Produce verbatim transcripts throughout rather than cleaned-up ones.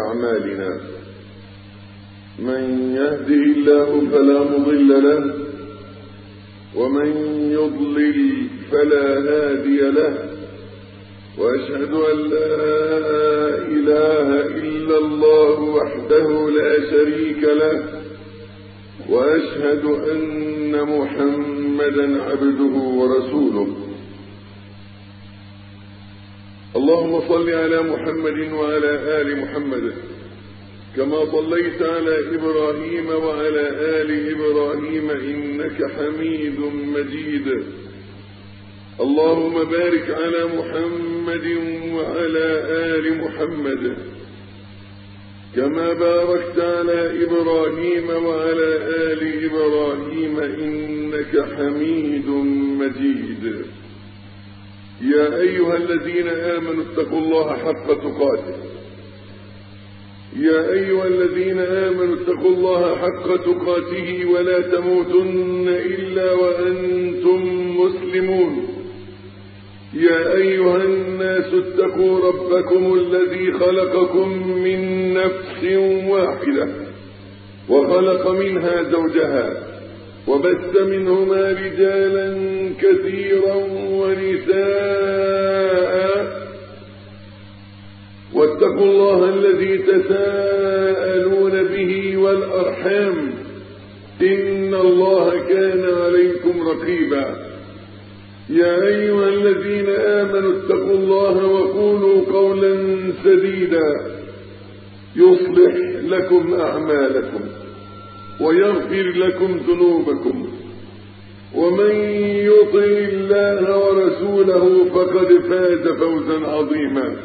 أعمالنا، من يهده الله فلا مضل له ومن يضلل فلا هادي له، وأشهد أن لا إله إلا الله وحده لا شريك له، وأشهد أن محمدا عبده ورسوله. اللهم صل على محمد وعلى آل محمد كما صليت على إبراهيم وعلى آل إبراهيم إنك حميد مجيد. اللهم بارك على محمد وعلى آل محمد كما باركت على إبراهيم وعلى آل إبراهيم إنك حميد مجيد. يا أيها الذين آمنوا اتقوا الله حق تقاته يا أيها الذين آمنوا اتقوا الله حق تقاته ولا تموتن إلا وأنتم مسلمون. يا أيها الناس اتقوا ربكم الذي خلقكم من نفس واحدة وخلق منها زوجها وبث منهما رجالا كثيرا ونساء، واتقوا الله الذي تساءلون به والأرحام إن الله كان عليكم رقيبا. يا أيها الذين آمنوا اتقوا الله وقولوا قولا سديدا يصلح لكم أعمالكم ويغفر لكم ذنوبكم، ومن يطع الله ورسوله فقد فاز فوزا عظيما.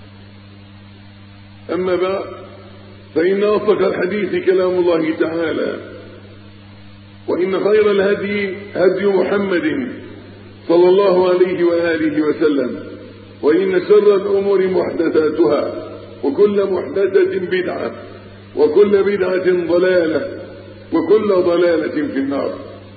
أما بعد، فإن أصدق الحديث كلام الله تعالى، وإن خير الهدي هدي محمد صلى الله عليه وآله وسلم، وإن شر الأمور محدثاتها، وكل محدثة بدعة، وكل بدعة ضلالة، وكل ضلالة في النار.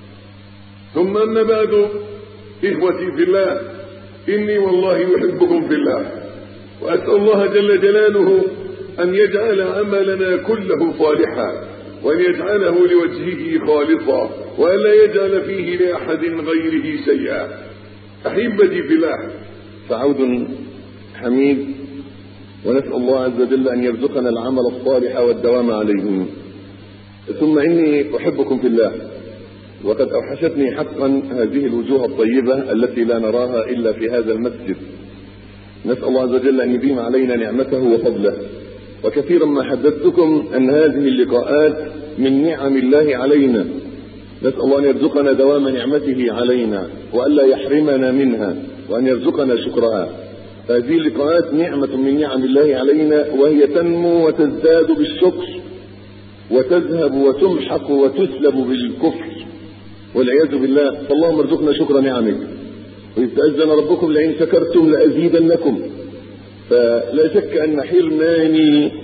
ثم أما بعد، إخوتي في الله، إني والله يحبكم في الله، وأسأل الله جل جلاله أن يجعل عملنا كله صالحا، وأن يجعله لوجهه خالصا، وأن لا يجعل فيه لأحد غيره شيئا. أحبتي في الله، فعود حميد، ونسأل الله عز وجل أن يرزقنا العمل الصالح والدوام عليه. ثم إني أحبكم في الله، وقد أوحشتني حقا هذه الوجوه الطيبة التي لا نراها إلا في هذا المسجد. نسأل الله عز وجل أن يديم علينا نعمته وفضله. وكثيرا ما حدثتكم أن هذه اللقاءات من نعم الله علينا، نسأل الله أن يرزقنا دوام نعمته علينا، وألا يحرمنا منها، وأن يرزقنا شكرها. هذه اللقاءات نعمة من نعم الله علينا، وهي تنمو وتزداد بالشكر، وتذهب وتمحق وتسلب بالكفر والعياذ بالله. فاللهم ارزقنا شكر نعمك. وإذ تأذن ربكم لئن شكرتم لأزيدنكم. فلا شك أن حرماني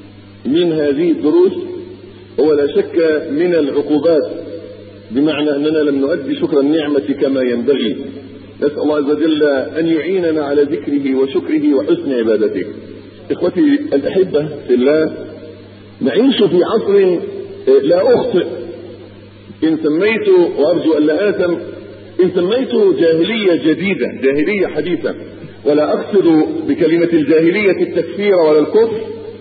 من هذه الدروس هو لا شك من العقوبات، بمعنى أننا لم نؤدي شكر النعمة كما ينبغي. نسأل الله عز وجل أن يعيننا على ذكره وشكره وحسن عبادته. إخوتي الأحبة في الله، نعيش في عصر لا أخطئ إن سميت، وأرجو أن لا آثم، إن سميت جاهلية جديدة، جاهلية حديثة، ولا أقصد بكلمة الجاهلية التكفير ولا الكفر،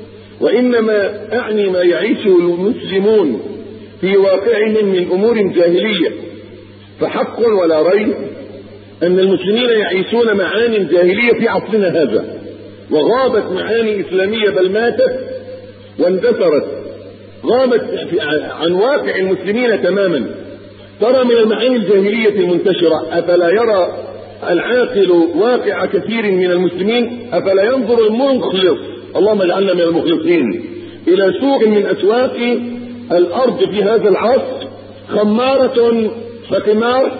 وإنما أعني ما يعيشه المسلمون في واقعهم من أمور جاهلية. فحق ولا ريب أن المسلمين يعيشون معاني جاهلية في عصرنا هذا، وغابت معاني إسلامية، بل ماتت واندثرت، غابت عن واقع المسلمين تماما. ترى من المعاني الجاهلية المنتشرة، أفلا يرى العاقل واقع كثير من المسلمين؟ أفلا ينظر المخلص، اللهم اجعلنا من المخلصين، إلى سوق من أسواق الأرض في هذا العصر، خمارة فقمار،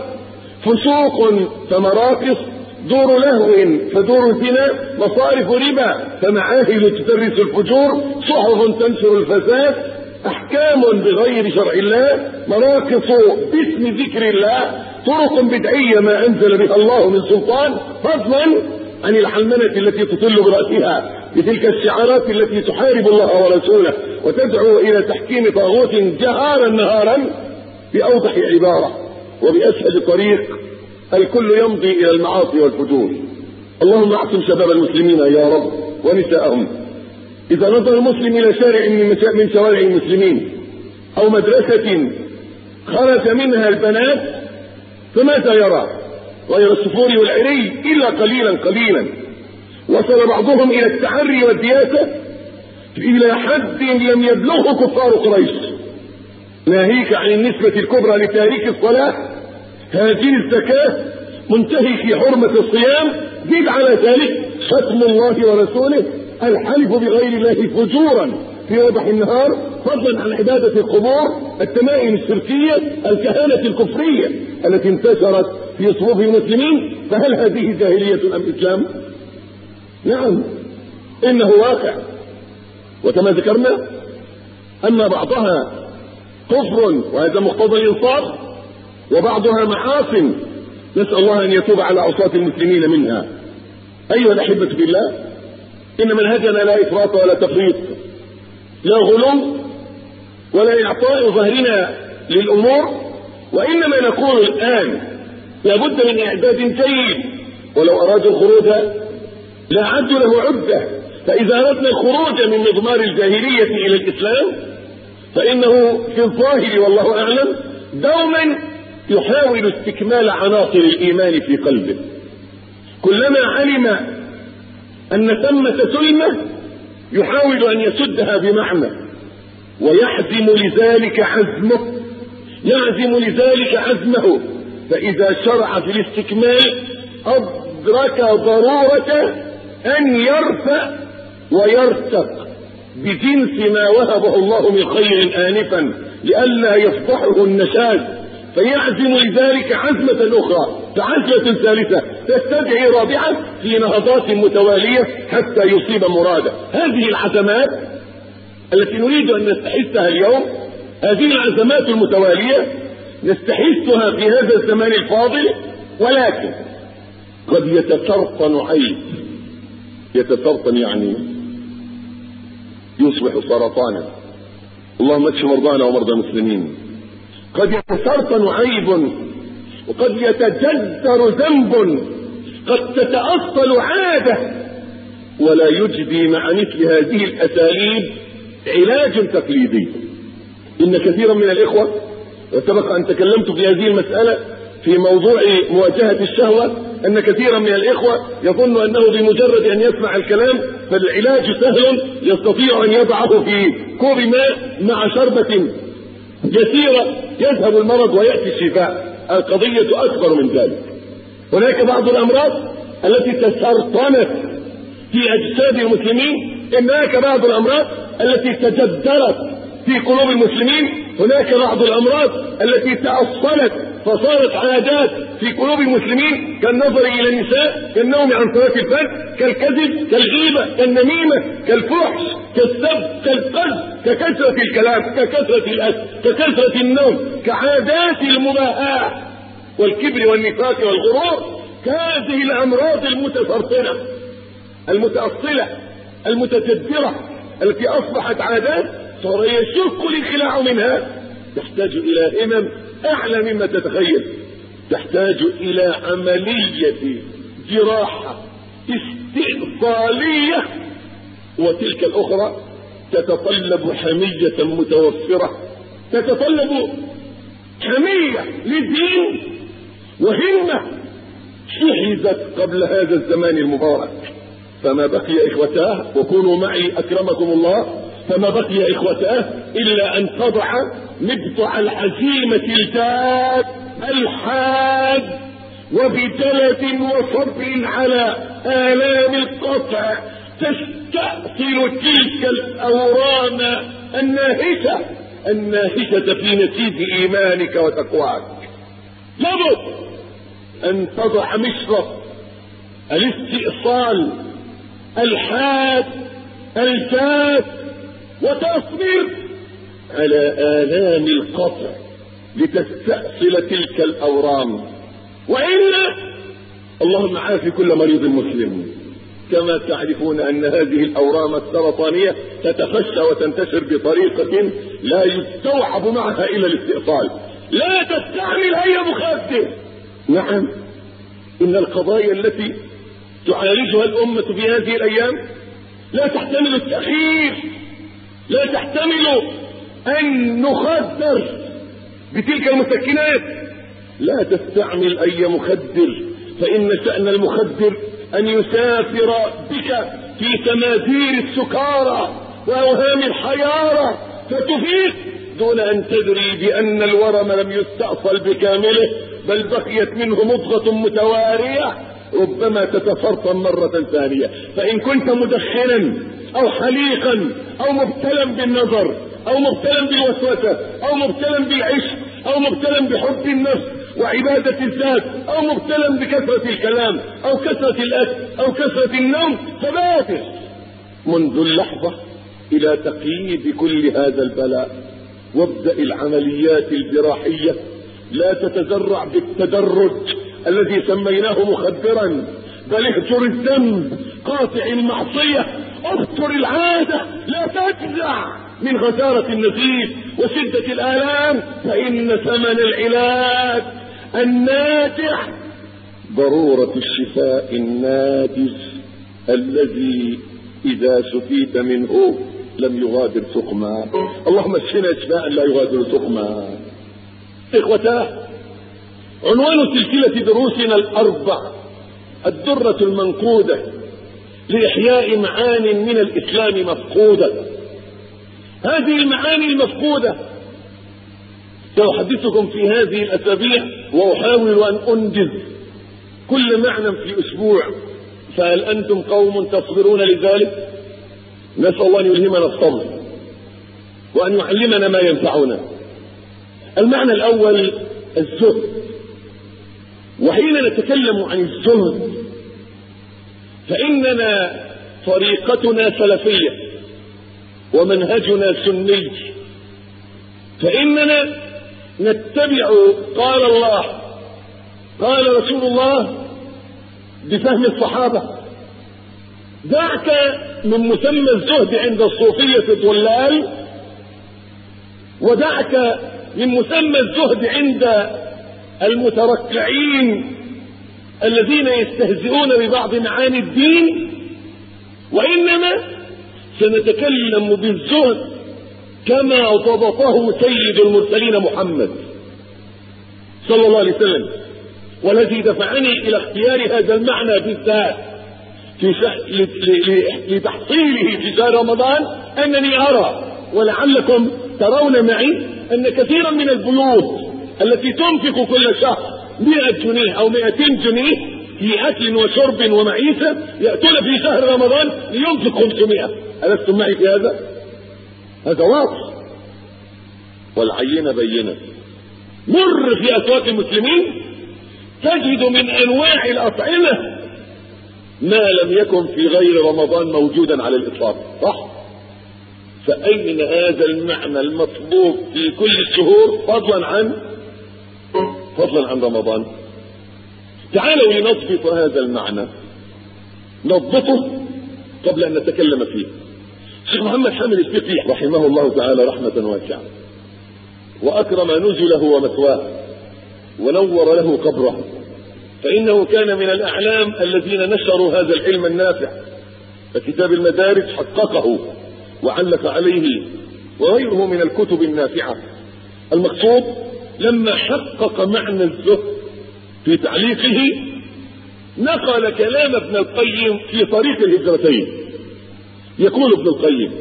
فسوق فمراقص، دور لهو فدور زنا، مصارف ربا فمعاهد تدرس الفجور، صحف تنشر الفساد، احكام بغير شرع الله، مراقص باسم ذكر الله، طرق بدعية ما انزل بها الله من سلطان، فضلا عن العلمنة التي تطل برأسها بتلك الشعارات التي تحارب الله ورسوله وتدعو إلى تحكيم طاغوت جهارا نهارا بأوضح عبارة وبأسهل طريق، الكل يمضي إلى المعاصي والفجور. اللهم اعصم شباب المسلمين يا رب ونساءهم. إذا نظر المسلم إلى شارع من شوارع المسلمين أو مدرسة خرج منها البنات فماذا يرى؟ غير الصفور والعري إلا قليلا قليلا. وصل بعضهم إلى التعري والدياسة إلى حد لم يبلغه كفار قريش، ناهيك عن النسبة الكبرى لتاريخ الصلاة، هذه الزكاة، منتهك حرمة الصيام، زيد على ذلك ختم الله ورسوله، الحلف بغير الله فجورا في وضح النهار، فضلا عن عبادة القبور، التمائم الشركية، الكهانة الكفرية التي انتشرت في صفوف المسلمين. فهل هذه جاهلية أم إسلام؟ نعم إنه واقع. وكما ذكرنا أن بعضها كفر وهذا مقتضى الإنصاف، وبعضها معاصٍ نسأل الله أن يتوب على عصاة المسلمين منها. أيها الأحبة بالله، إن منهجنا لا إفراط ولا تفريط، لا غلو ولا إعطاء ظهرنا للأمور، وإنما نقول الآن لابد من إعداد جيد. ولو أرادوا الخروج لا عدوا له عدة. فإذا أردنا الخروج من مضمار الجاهلية إلى الإسلام فإنه في الظاهر والله أعلم دوما يحاول استكمال عناصر الإيمان في قلبه. كلما علم أن ثمة سلمة يحاول أن يسدها بمعنى، ويحزم لذلك عزمه يعزم لذلك عزمه فإذا شرع في الاستكمال أدرك ضرورة أن يرفع ويرتق بجنس ما وهبه الله من خير آنفا لئلا يفضحه النشاز، فيعزم لذلك عزمة أخرى فعزمة ثالثة تستدعي رابعة في نهضات متوالية حتى يصيب مراده. هذه العزمات التي نريد أن نستحثها اليوم، هذه العزمات المتوالية نستحثها في هذا الزمان الفاضل، ولكن قد يتسرطن عيب. يتسرطن يعني يصبح سرطانا. اللهم اشف مرضانا ومرضى المسلمين. قد يتسرطن عيب، وقد يتجذر ذنب، قد تتأصل عادة، ولا يجدي مع مثل هذه الأساليب علاج تقليدي. إن كثيرا من الإخوة، وسبق أن تكلمت في هذه المسألة في موضوع مواجهة الشهوة، أن كثيرا من الإخوة يظن أنه بمجرد أن يسمع الكلام فالعلاج سهل، يستطيع أن يضعه في كوب ماء مع شربة يسيرة يذهب المرض ويأتي الشفاء. القضية أكبر من ذلك. هناك بعض الأمراض التي تسرطنت في أجساد المسلمين، هناك بعض الأمراض التي تجذرت في قلوب المسلمين، هناك بعض الأمراض التي تأصلت فصارت عادات في قلوب المسلمين، كالنظر إلى النساء، كالنوم عن صلاة الفجر، كالكذب، كالغيبة، كالنميمة، كالفحش، كالسب، كالقذف، ككثرة الكلام، ككثرة الأكل، ككثرة النوم، كعادات المباحات والكبر والنفاق والغرور. كهذه الأمراض المتسرطنة المتأصلة المتجذرة التي أصبحت عادات صار يشك الانخلاع منها، تحتاج إلى همم أعلى مما تتخيل، تحتاج إلى عملية جراحة استئصالية، وتلك الأخرى تتطلب حمية متوفرة، تتطلب حمية للدين وهمة شحذت قبل هذا الزمان المبارك. فما بقي إخوتاه، وكونوا معي أكرمكم الله، فما بقي إخوتاه إلا أن تضع مقطع العزيمة الجاد الحاد وبجلد وصبر على آلام القطع، تستأصل تلك الأورام الناهشة الناهشة في نسيج إيمانك وتقواك. لابد أن تضع مشرف الاستئصال الحاد الجاد وتصبر على آلام القطع لتستأصل تلك الأورام، وإلا اللهم عافي كل مريض مسلم، كما تعرفون أن هذه الأورام السرطانية تتفشى وتنتشر بطريقة لا يستوعب معها إلا الاستئصال. لا تستعمل أي مخدر. نعم، إن القضايا التي تعالجها الأمة في هذه الأيام لا تحتمل التأخير، لا تحتمل أن نخدر بتلك المسكنات. لا تستعمل أي مخدر، فإن شأن المخدر أن يسافر بك في تماثيل السكارى وأوهام الحيارى فتفيق دون أن تدري بأن الورم لم يستأصل بكامله، بل بقيت منه مضغة متوارية ربما تتفرطم مرة ثانية. فإن كنت مدخنا أو حليقا أو مبتلا بالنظر أو مبتلا بالوسوسة أو مبتلا بالعشق أو مبتلا بحب النفس وعبادة الذات أو مبتلا بكثرة الكلام أو كثرة الأكل أو كثرة النوم، فبادر منذ اللحظة إلى تقييد كل هذا البلاء، وابدأ العمليات الجراحية. لا تتزرع بالتدرج الذي سميناه مخدرا، بل اهجر الذنب، قاطع المعصية، اهجر العادة، لا تجزع من غزارة النزيف وشدة الآلام، فإن ثمن العلاج الناجح ضرورة الشفاء النادر الذي إذا شفيت منه لم يغادر سقما. اللهم اشفنا شفاء لا يغادر سقما. إخوتاه، عنوان سلسلة دروسنا الأربع الدرة المنقودة لإحياء معان من الإسلام مفقودة. هذه المعاني المفقودة سأحدثكم في هذه الأسابيع، وأحاول أن أنجز كل معنى في أسبوع، فهل أنتم قوم تصبرون لذلك؟ نسأل الله أن يلهمنا الصبر وأن يعلمنا ما ينفعنا. المعنى الأول الزهد. وحين نتكلم عن الزهد فإننا طريقتنا سلفية ومنهجنا سني، فإننا نتبع قال الله قال رسول الله بفهم الصحابة. دعك من مسمى الزهد عند الصوفية الضلال، ودعك من مسمى الزهد عند المتركعين الذين يستهزئون ببعض معاني الدين، وإنما سنتكلم بالزهد كما ضبطه سيد المرسلين محمد صلى الله عليه وسلم. والذي دفعني إلى اختيار هذا المعنى بالذات في ش... لتحصيله في شهر رمضان أنني أرى، ولعلكم ترون معي، أن كثيرا من البيوت التي تنفق كل شهر مئة جنيه أو مئتين جنيه في أكل وشرب ومعيشة يأتون في شهر رمضان لينفق خمسمائة. ألستم معي في هذا؟ هذا واضح والعينة بينة. مر في أسواق المسلمين تجد من أنواع الأطعمة ما لم يكن في غير رمضان موجودا على الإطلاق، صح؟ فأين هذا المعنى المطلوب في كل الشهور فضلا عن فضلا عن رمضان؟ تعالوا لنضبط هذا المعنى، نضبطه قبل أن نتكلم فيه. الشيخ محمد حامد الفقي رحمه الله تعالى رحمة واسعة، وأكرم نزله ومثواه ونور له قبره، فإنه كان من الأعلام الذين نشروا هذا العلم النافع، فكتاب المدارج حققه وعلق عليه وغيره من الكتب النافعة. المقصود لما حقق معنى الزهد في تعليقه نقل كلام ابن القيم في طريق الهجرتين. يقول ابن القيم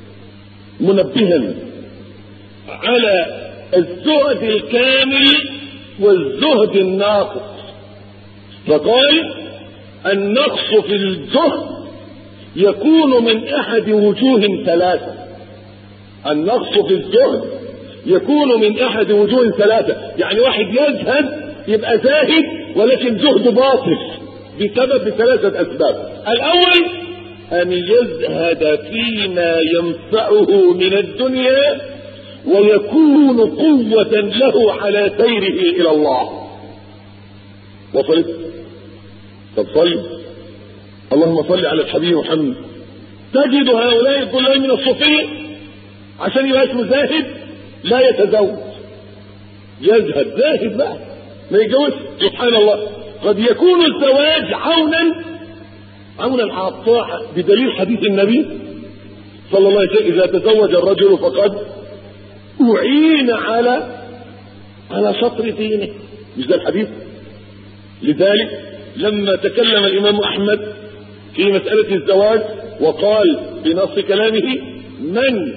منبها على الزهد الكامل والزهد الناقص، فقال النقص في الزهد يكون من أحد وجوه ثلاثة. النقص في الزهد يكون من أحد وجوه ثلاثة، يعني واحد يزهد يبقى زاهد ولكن زهده باطل بسبب ثلاثة أسباب. الأول أن يزهد فيما ينفعه من الدنيا ويكون قوة له على سيره إلى الله. وصلت؟ طب صلي. اللهم صل على الحبيب محمد. تجد هؤلاء الكلهم من الصوفية عشان يبقى اسمه زاهد لا يتزوج، يزهد زاهد بقى ما يتجوز. سبحان الله، قد يكون الزواج عونا عونا على الطاعة بدليل حديث النبي صلى الله عليه وسلم: إذا تزوج الرجل فقد أعين على على شطر دينه. مش ده الحديث؟ لذلك لما تكلم الإمام أحمد في مسألة الزواج وقال بنص كلامه: من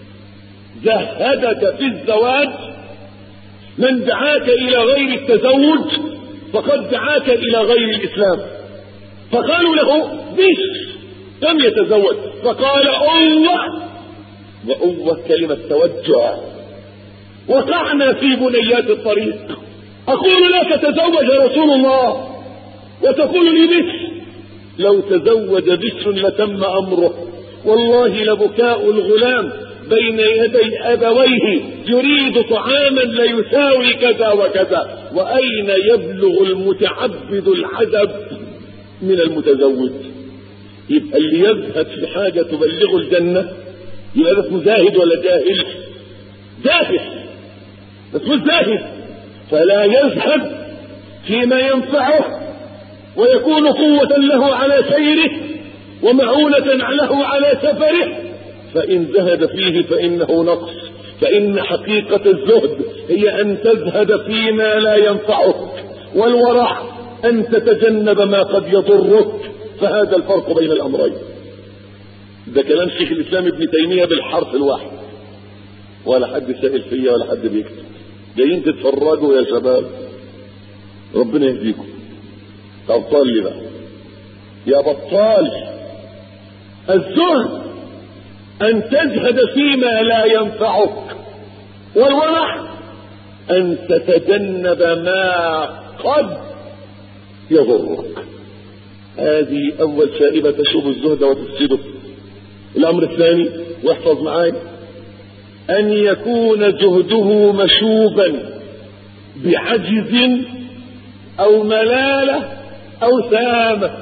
زهدك في الزواج، من دعاك إلى غير التزوج فقد دعاك إلى غير الإسلام. فقالوا له: بش لم يتزوج، فقال: أوه وأوه كلمة توجع، وقعنا في بنيات الطريق. أقول لك تزوج رسول الله وتقول لي بش. لو تزوج بش لتم أمره. والله لبكاء الغلام بين يدي أبويه يريد طعاما ليساوي كذا وكذا. وأين يبلغ المتعبد العجب من المتزوج؟ يبقى اللي يزهد في حاجة تبلغه الجنة يبقى اسمه زاهد ولا جاهل؟ زاهد، اسمه زاهد. فلا يزهد فيما ينفعه ويكون قوة له على سيره ومعونة له على سفره، فإن زهد فيه فإنه نقص. فإن حقيقة الزهد هي أن تزهد فيما لا ينفعك، والورع أن تتجنب ما قد يضرك. فهذا الفرق بين الأمرين. ده كلام شيخ الإسلام ابن تيمية بالحرف الواحد، ولا حد سائل فيا ولا حد بيكتب. جايين تتفرجوا يا شباب، ربنا يهديكم. أبطال لي بقى يا بطال. الزهد أن تزهد فيما لا ينفعك، والورع أن تتجنب ما قد يضرك. هذه أول شائبة تشوب الزهد وتفسده. الأمر الثاني، واحفظ معاي، أن يكون زهده مشوبا بعجز أو ملالة أو سامة.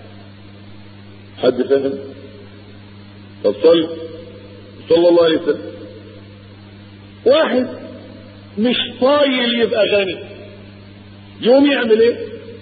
حد فهم؟ طب صل صلى الله عليه وسلم. واحد مش طايل يبقى غني، يوم يعمل ايه؟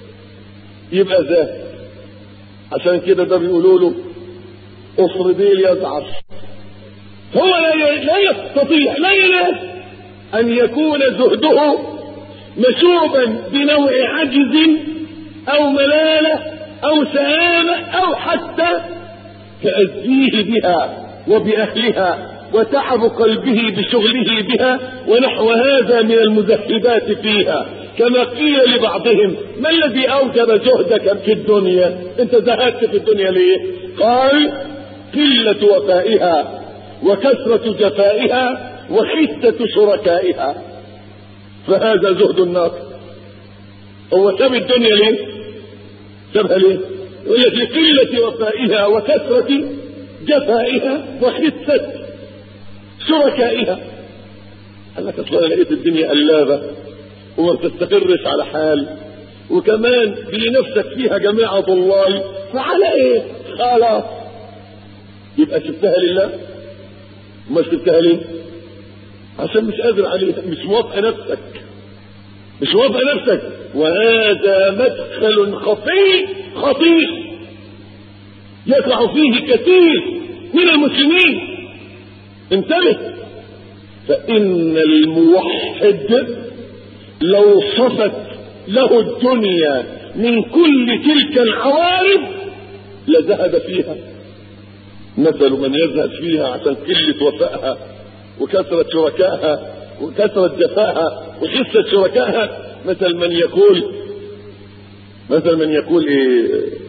يبقى زاهد. عشان كده ده بيقولوا له أصر ديل يزعر. هو لا لا يستطيع لا ينال أن يكون زهده مشوبا بنوع عجز أو ملالة أو سآمة أو حتى تأذيه بها وبأهلها وتعب قلبه بشغله بها ونحو هذا من المزهدات فيها. كما قيل لبعضهم: ما الذي أوجب زهدك في الدنيا؟ أنت زهدت في الدنيا ليه؟ قال: قلة وفائها وكثرة جفائها وخسة شركائها. فهذا زهد الناس. هو ساب الدنيا ليه؟ سابها ليه؟ يقول لك: لقلة وفائها وكثرة جفائها وخسة شركائها. قال لك: اصلا لقيت الدنيا قلابة وما بتستقرش على حال، وكمان بنفسك فيها جماعة ضلال، فعلى ايه؟ خلاص يبقى سبتها لله. ما سبتها ليه؟ عشان مش قادر عليها، مش موافقة نفسك، مش موافقة نفسك. وهذا مدخل خفي خطير يقع فيه كثير من المسلمين. انتبه، فإن الموحد لو صفت له الدنيا من كل تلك العوارض لزهد فيها. مثل من يزهد فيها عشان قلة وفائها وكثرة شركائها وكثرة جفائها وخسة شركائها، مثل من يقول مثل من يقول إيه: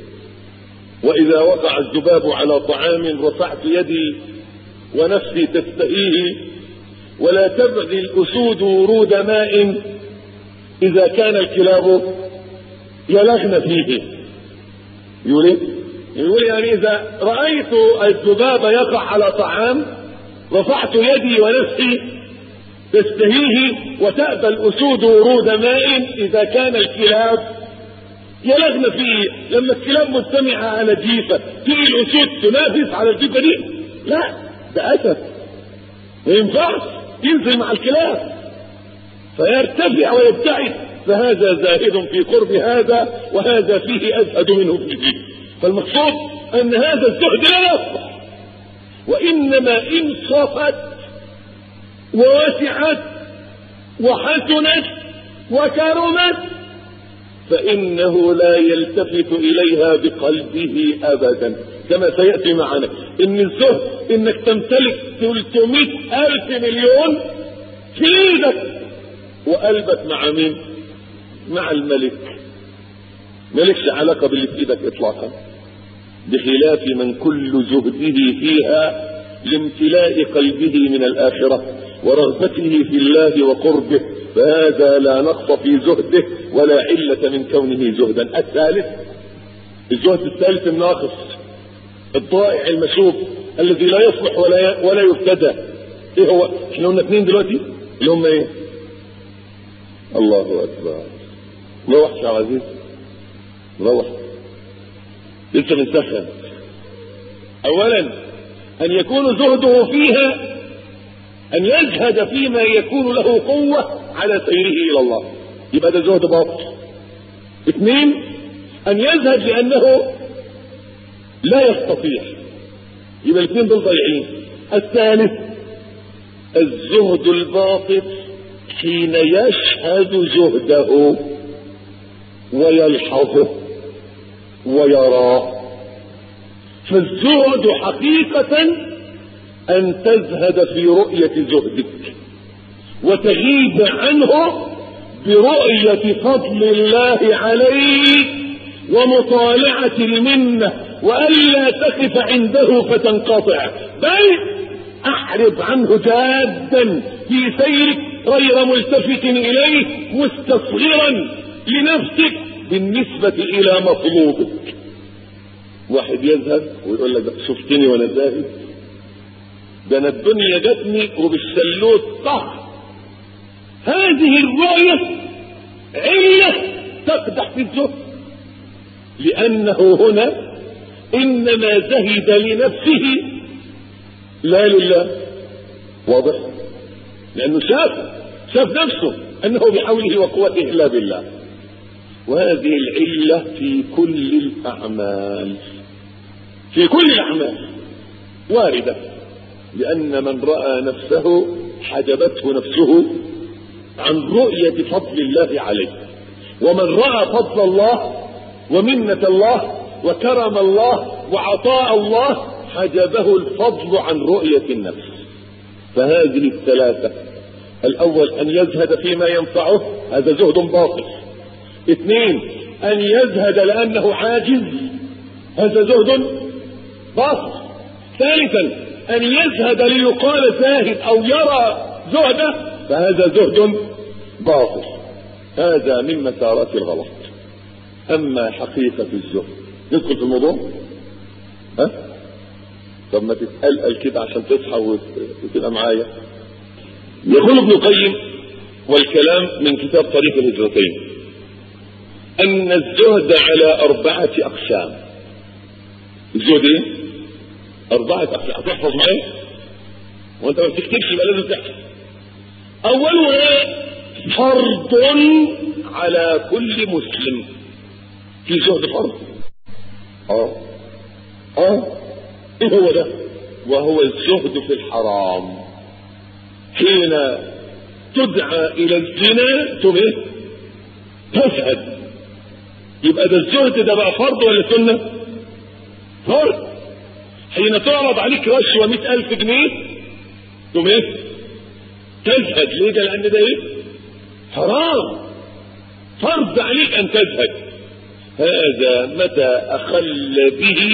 وإذا وقع الذباب على طعام رفعت يدي ونفسي تستهيه، ولا تبغي الأسود ورود ماء إذا كان الكلاب يلغن فيه. يقول إيه؟ يقول يعني إذا رأيت الذباب يقع على طعام رفعت يدي ونفسي تستهيه، وتأبى الأسود ورود ماء إذا كان الكلاب يلغنا فيه لما الكلاب مجتمعة على جيفة تيجي الأسود تنافس على الجيفة دي؟ لا، ده أسد ما ينفعش ينزل مع الكلاب فيرتفع ويبتعد، فهذا زاهد في قرب هذا وهذا فيه أزهد منه فيه. فالمقصود أن هذا الزهد لا يصلح، وإنما إن صفت ووسعت وحسنت وكرمت فإنه لا يلتفت إليها بقلبه أبدا، كما سيأتي معنا إن الزهد إنك تمتلك ثلاثمائة ألف مليون في إيدك وقلبك مع مين؟ مع الملك، ملكش علاقة باللي في إيدك إطلاقا، بخلاف من كل زهده فيها لامتلاء قلبه من الآخرة ورغبته في الله وقربه، فهذا لا نقص في زهده ولا علة من كونه زهدا. الثالث الزهد الثالث الناقص الضائع المشوب الذي لا يصلح ولا ولا يفتدى. ايه هو؟ احنا قلنا اثنين دلوقتي اللي هم ايه؟ الله اكبر. روح يا عزيز روح لسه بنسخن. اولا ان يكون زهده فيها ان يزهد فيما يكون له قوة على سيره الى الله، يبقى ده زهد باطل. اثنين ان يزهد لانه لا يستطيع، يبقى الاثنين دول ضايعين. الثالث الزهد الباطل حين يشهد زهده ويلحظه ويراه. فالزهد حقيقة أن تزهد في رؤية زهدك وتغيب عنه برؤية فضل الله عليك ومطالعة المنة، وألا تقف عنده فتنقطع، بل أحرب عنه جادا في سيرك غير ملتفت إليه مستصغرا لنفسك بالنسبة إلى مطلوبك. واحد يذهب ويقول لك شفتني وانا زاهد، ده انا الدنيا جاتني وبالسلوت طه. هذه الرؤية علة تقدح في الزهد، لأنه هنا إنما زهد لنفسه لا لله. واضح؟ لأنه شاف شاف نفسه أنه بحوله وقوته لا بالله. وهذه العلة في كل الأعمال، في كل الأعمال واردة، لأن من رأى نفسه حجبته نفسه عن رؤية فضل الله عليه، ومن رأى فضل الله ومنة الله وكرم الله وعطاء الله حجبه الفضل عن رؤية النفس. فهذه الثلاثة، الأول أن يزهد فيما ينفعه، هذا زهد باطل. اثنين أن يزهد لأنه عاجز، هذا زهد باطل. ثالثا أن يزهد ليقال زاهد أو يرى زهده، فهذا زهد باطل. هذا من مسارات الغلط. أما حقيقة الزهد، ندخل في الموضوع؟ ها؟ طب ما تتقلقل كده عشان تصحى وتبقى معايا. يقول ابن القيم والكلام من كتاب طريق الهجرتين أن الزهد على أربعة أقسام. الزهد إيه؟ أربعة أقسام. هتحفظ معايا؟ وأنت ما بتكتبش يبقى لازم تحفظ. أولها فرض على كل مسلم. في زهد فرض. اه اه ايه هو ده؟ وهو الزهد في الحرام. حين تدعى الى الزنا تبه تزهد، يبقى ده الزهد ده بقى فرض ولا سنة؟ فرض. حين تعرض عليك رشوة مئة ألف جنيه تبه تزهد. ليه؟ ده لأن ده ايه؟ حرام. فرض عليك أن تزهد. هذا متى أخل به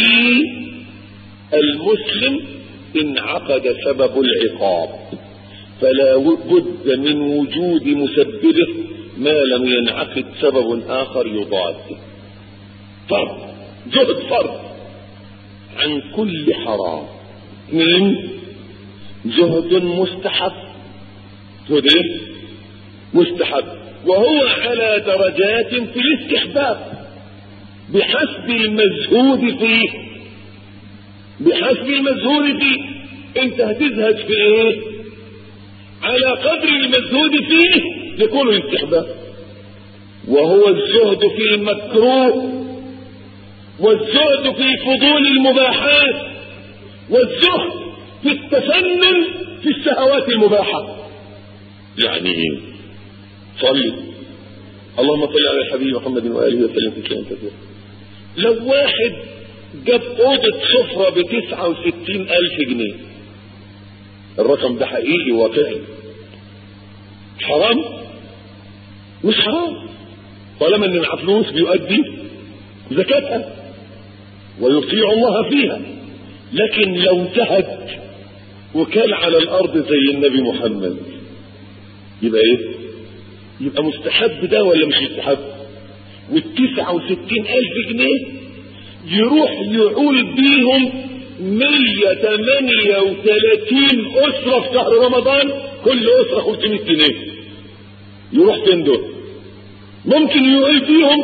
المسلم انعقد سبب العقاب، فلا بد من وجود مسببه ما لم ينعقد سبب آخر يضاده. فرض، زهد فرض عن كل حرام. اثنين زهد مستحب. زهد مستحب وهو على درجات في الاستحباب. بحسب المزهود فيه، بحسب المزهود فيه. انت هتزهد في ايه؟ على قدر المزهود فيه يكون الاستحباب، وهو الزهد في المكروه، والزهد في فضول المباحات، والزهد في التفنن في الشهوات المباحة. يعني ايه؟ صلي اللهم صل على الحبيب محمد وآله وسلم تسليما كثيرا. لو واحد جاب أوضة سفرة بتسعة وستين ألف جنيه، الرقم ده حقيقي واقعي، حرام؟ مش حرام طالما ان مع فلوس بيؤدي زكاتها ويطيع الله فيها. لكن لو زهد وكان على الارض زي النبي محمد يبقى ايه؟ يبقى مستحب ده ولا مش مستحب؟ والتسعة وستين الف جنيه يروح يعول بيهم مية تمانية وتلاتين اسرة في شهر رمضان، كل اسرة خمسمائة جنيه. يروح فين دول؟ ممكن يعول بيهم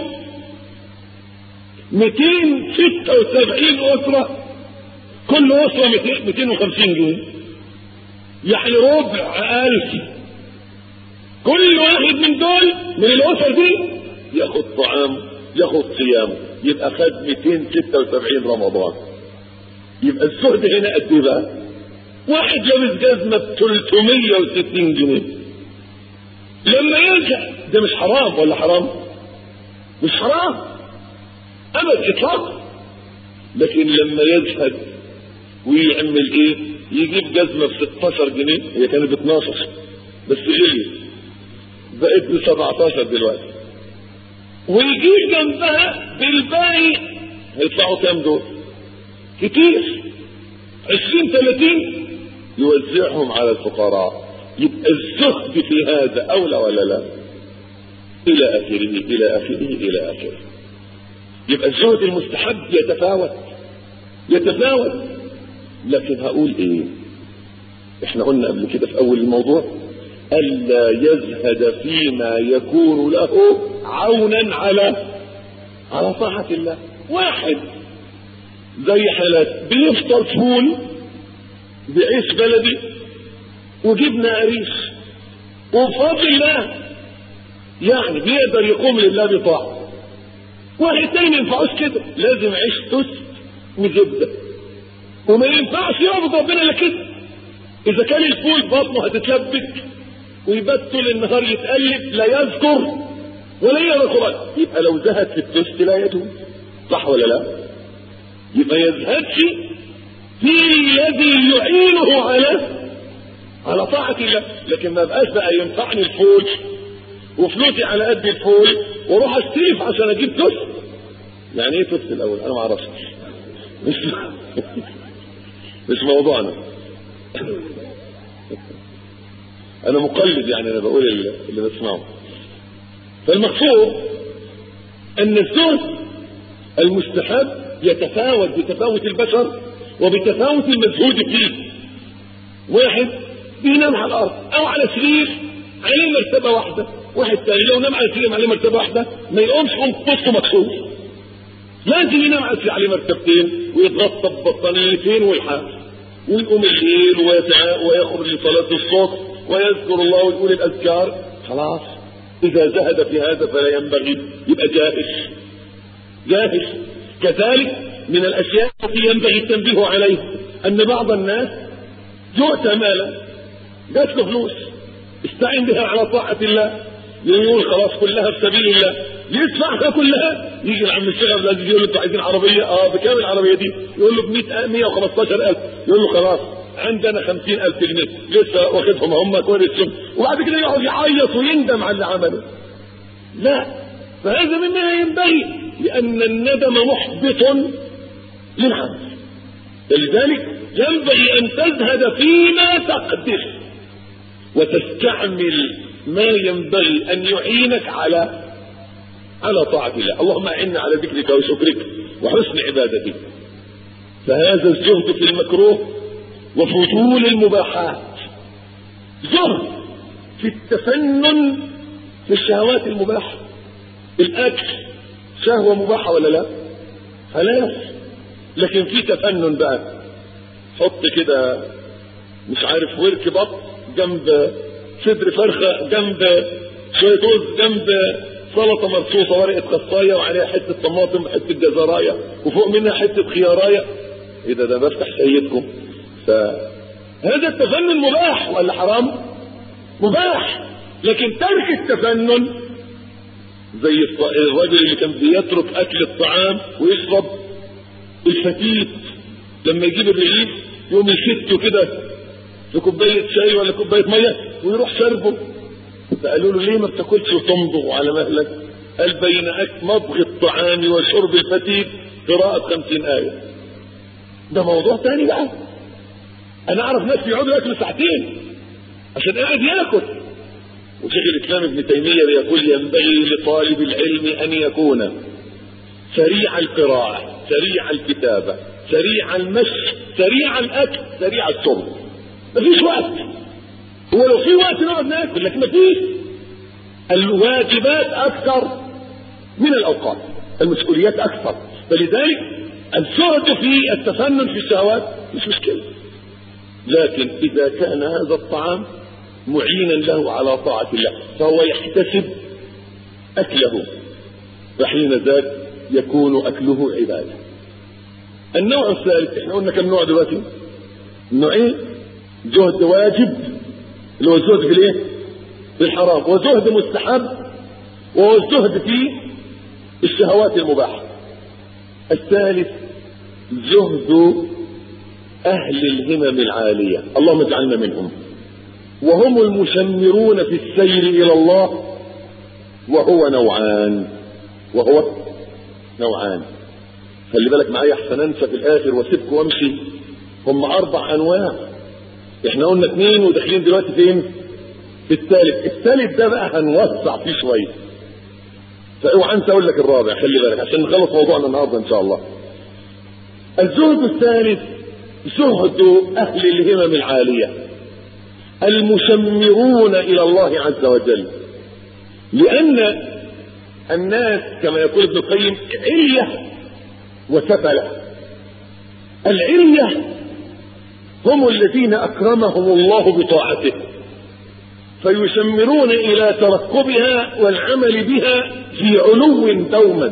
مئتين وستة وسبعين اسرة، كل اسرة مئتين وخمسين جنيه، يعني ربع الف. كل واحد من دول من الاسر دي ياخد طعام ياخد صيام، يبقى خد مئتين وستة وسبعين رمضان. يبقى الزهد هنا قد ايه بقى؟ واحد لابس جزمه ب ثلاثمائة وستين جنيه لما يرجع، ده مش حرام ولا حرام؟ مش حرام ابدا اطلاقا. لكن لما يزهد ويعمل ايه؟ يجيب جزمه ب ستاشر جنيه، هي كانت ب اتناشر بس غليت بقت ب سبعتاشر دلوقتي، ويجيب جنبها بالباقي هيدفعوا كام دول؟ كتير، عشرين ثلاثين يوزعهم على الفقراء. يبقى الزهد في هذا اولى ولا لا؟ الى اخره الى اخره الى اخره. يبقى الزهد المستحب يتفاوت يتفاوت. لكن هقول ايه؟ احنا قلنا قبل كده في اول الموضوع الا يزهد فيما يكون له عونا على على طاعة الله. واحد زي حالات بيفطر فول بعيش بلدي وجبنا قريش وبفضل الله يعني بيقدر يقوم لله بطاعة. واحد تاني ما ينفعوش كده، لازم عيش توست وزبدة، وما ينفعش يعبد ربنا الا كده. اذا كان الفول بطنه هتتلبك ويبات طول النهار يتقلب لا يذكر ولا يقرا قرآن، يبقى لو زهد في التوست لا يتوب، صح ولا لا؟ يبقى يزهدش في الذي يعينه على على طاعة الله. لكن ما بقاش بقى ينفعني الفول وفلوسي على قد الفول واروح استلف عشان اجيب توست. يعني ايه توست الاول؟ انا ما اعرفش، مش مش موضوعنا. انا مقلد يعني، انا بقول اللي بسمعه. فالمقصود ان الزهد المستحب يتفاوت بتفاوت البشر وبتفاوت المزهود فيه. واحد بينام على الارض او على سرير عليه مرتبه واحده، واحد تاني لو نام على سرير عليه مرتبه واحده ما يقومش يقوم نصه مكسور، لازم ينام على سرير عليه مرتبتين ويتغطى ببطانيتين والحاف، ويقوم الليل ويخرج لصلاه الصبح ويذكر الله ويقول الاذكار. خلاص اذا زهد في هذا فلا ينبغي، يبقى جاهز جاهز. كذلك من الاشياء التي ينبغي التنبيه عليها ان بعض الناس يؤتى مالا، جات له فلوس استعين بها على طاعة الله، يقول خلاص كلها في سبيل الله، يدفعها كلها. يجي العم الشيخ عبد العزيز يقول له انتوا عايزين عربيه؟ اه بكام العربيه دي؟ يقول له ب مئة وخمستاشر ألف. يقول له خلاص عندنا خمسين ألف جنيه لسه واخدهم هم كويس، وبعد كده يقعد يعيط ويندم على اللي عمله. لا، فهذا مما ينبغي، لأن الندم محبط للعمل. لذلك ينبغي أن تزهد فيما تقدر وتستعمل ما ينبغي أن يعينك على على طاعة الله. اللهم أعنا على ذكرك وشكرك وحسن عبادتك. فهذا الزهد في المكروه وفضول المباحات، زهد في التفنن في الشهوات المباحة، الأكل، شهوة مباحة ولا لا؟ خلاص. لكن في تفنن بقى، حط كده مش عارف ورك بط جنب صدر فرخة جنب شوية رز جنب سلطة مرصوصة ورقة خصاية وعليها حتة طماطم حتة جزراية وفوق منها حتة خياراية. ايه ده ده بفتح سيدكم. فهذا التفنن مباح ولا حرام؟ مباح. لكن ترك التفنن زي الرجل اللي كان بيترك اكل الطعام ويشرب الفتيت، لما يجيب الرغيف يقوم يشته كده في كوبايه شاي ولا كوبايه ميه ويروح شربه. فقالوا له ليه ما بتاكلش وتمضغ على مهلك؟ قال بين مضغ الطعام وشرب الفتيت قراءة خمسين آية. ده موضوع تاني بقى. انا اعرف ناس يقعدوا ياكلوا ساعتين عشان قاعد ياكل. وشيخ الاسلام ابن تيمية يقول ينبغي لطالب العلم ان يكون سريع القراءة، سريع الكتابة، سريع المشي، سريع الاكل، سريع الشرب. مفيش وقت. هو لو في وقت نقعد ناكل، لكن مفيش. الواجبات اكثر من الاوقات، المسؤوليات اكثر. فلذلك الزهد في التفنن في الشهوات مش مشكلة. لكن اذا كان هذا الطعام معينا له على طاعة الله فهو يحتسب اكله، فحين ذاك يكون اكله عبادة. النوع الثالث، احنا قلنا كم نوع دلوقتي؟ نوعين: زهد واجب اللي هو الزهد في الايه؟ في الحرام، وزهد مستحب وهو الزهد في الشهوات المباحة. الثالث زهد اهل الهمم العالية، اللهم اجعلنا منهم، وهم المشمرون في السير الى الله، وهو نوعان وهو نوعان خلي بالك معايا احسن انسى في الاخر واسيبك وامشي. هم اربع انواع، احنا قلنا اثنين وداخلين دلوقتي فين؟ في الثالث. الثالث ده بقى هنوسع فيه شويه، فاوعى انت اقول لك الرابع، خلي بالك عشان نخلص موضوعنا النهارده ان شاء الله. الزهد الثالث زهد اهل الهمم العاليه المشمرون الى الله عز وجل، لان الناس كما يقول ابن القيم علية وسفلة. العلية هم الذين اكرمهم الله بطاعته فيشمرون الى ترقبها والعمل بها في علو دوما.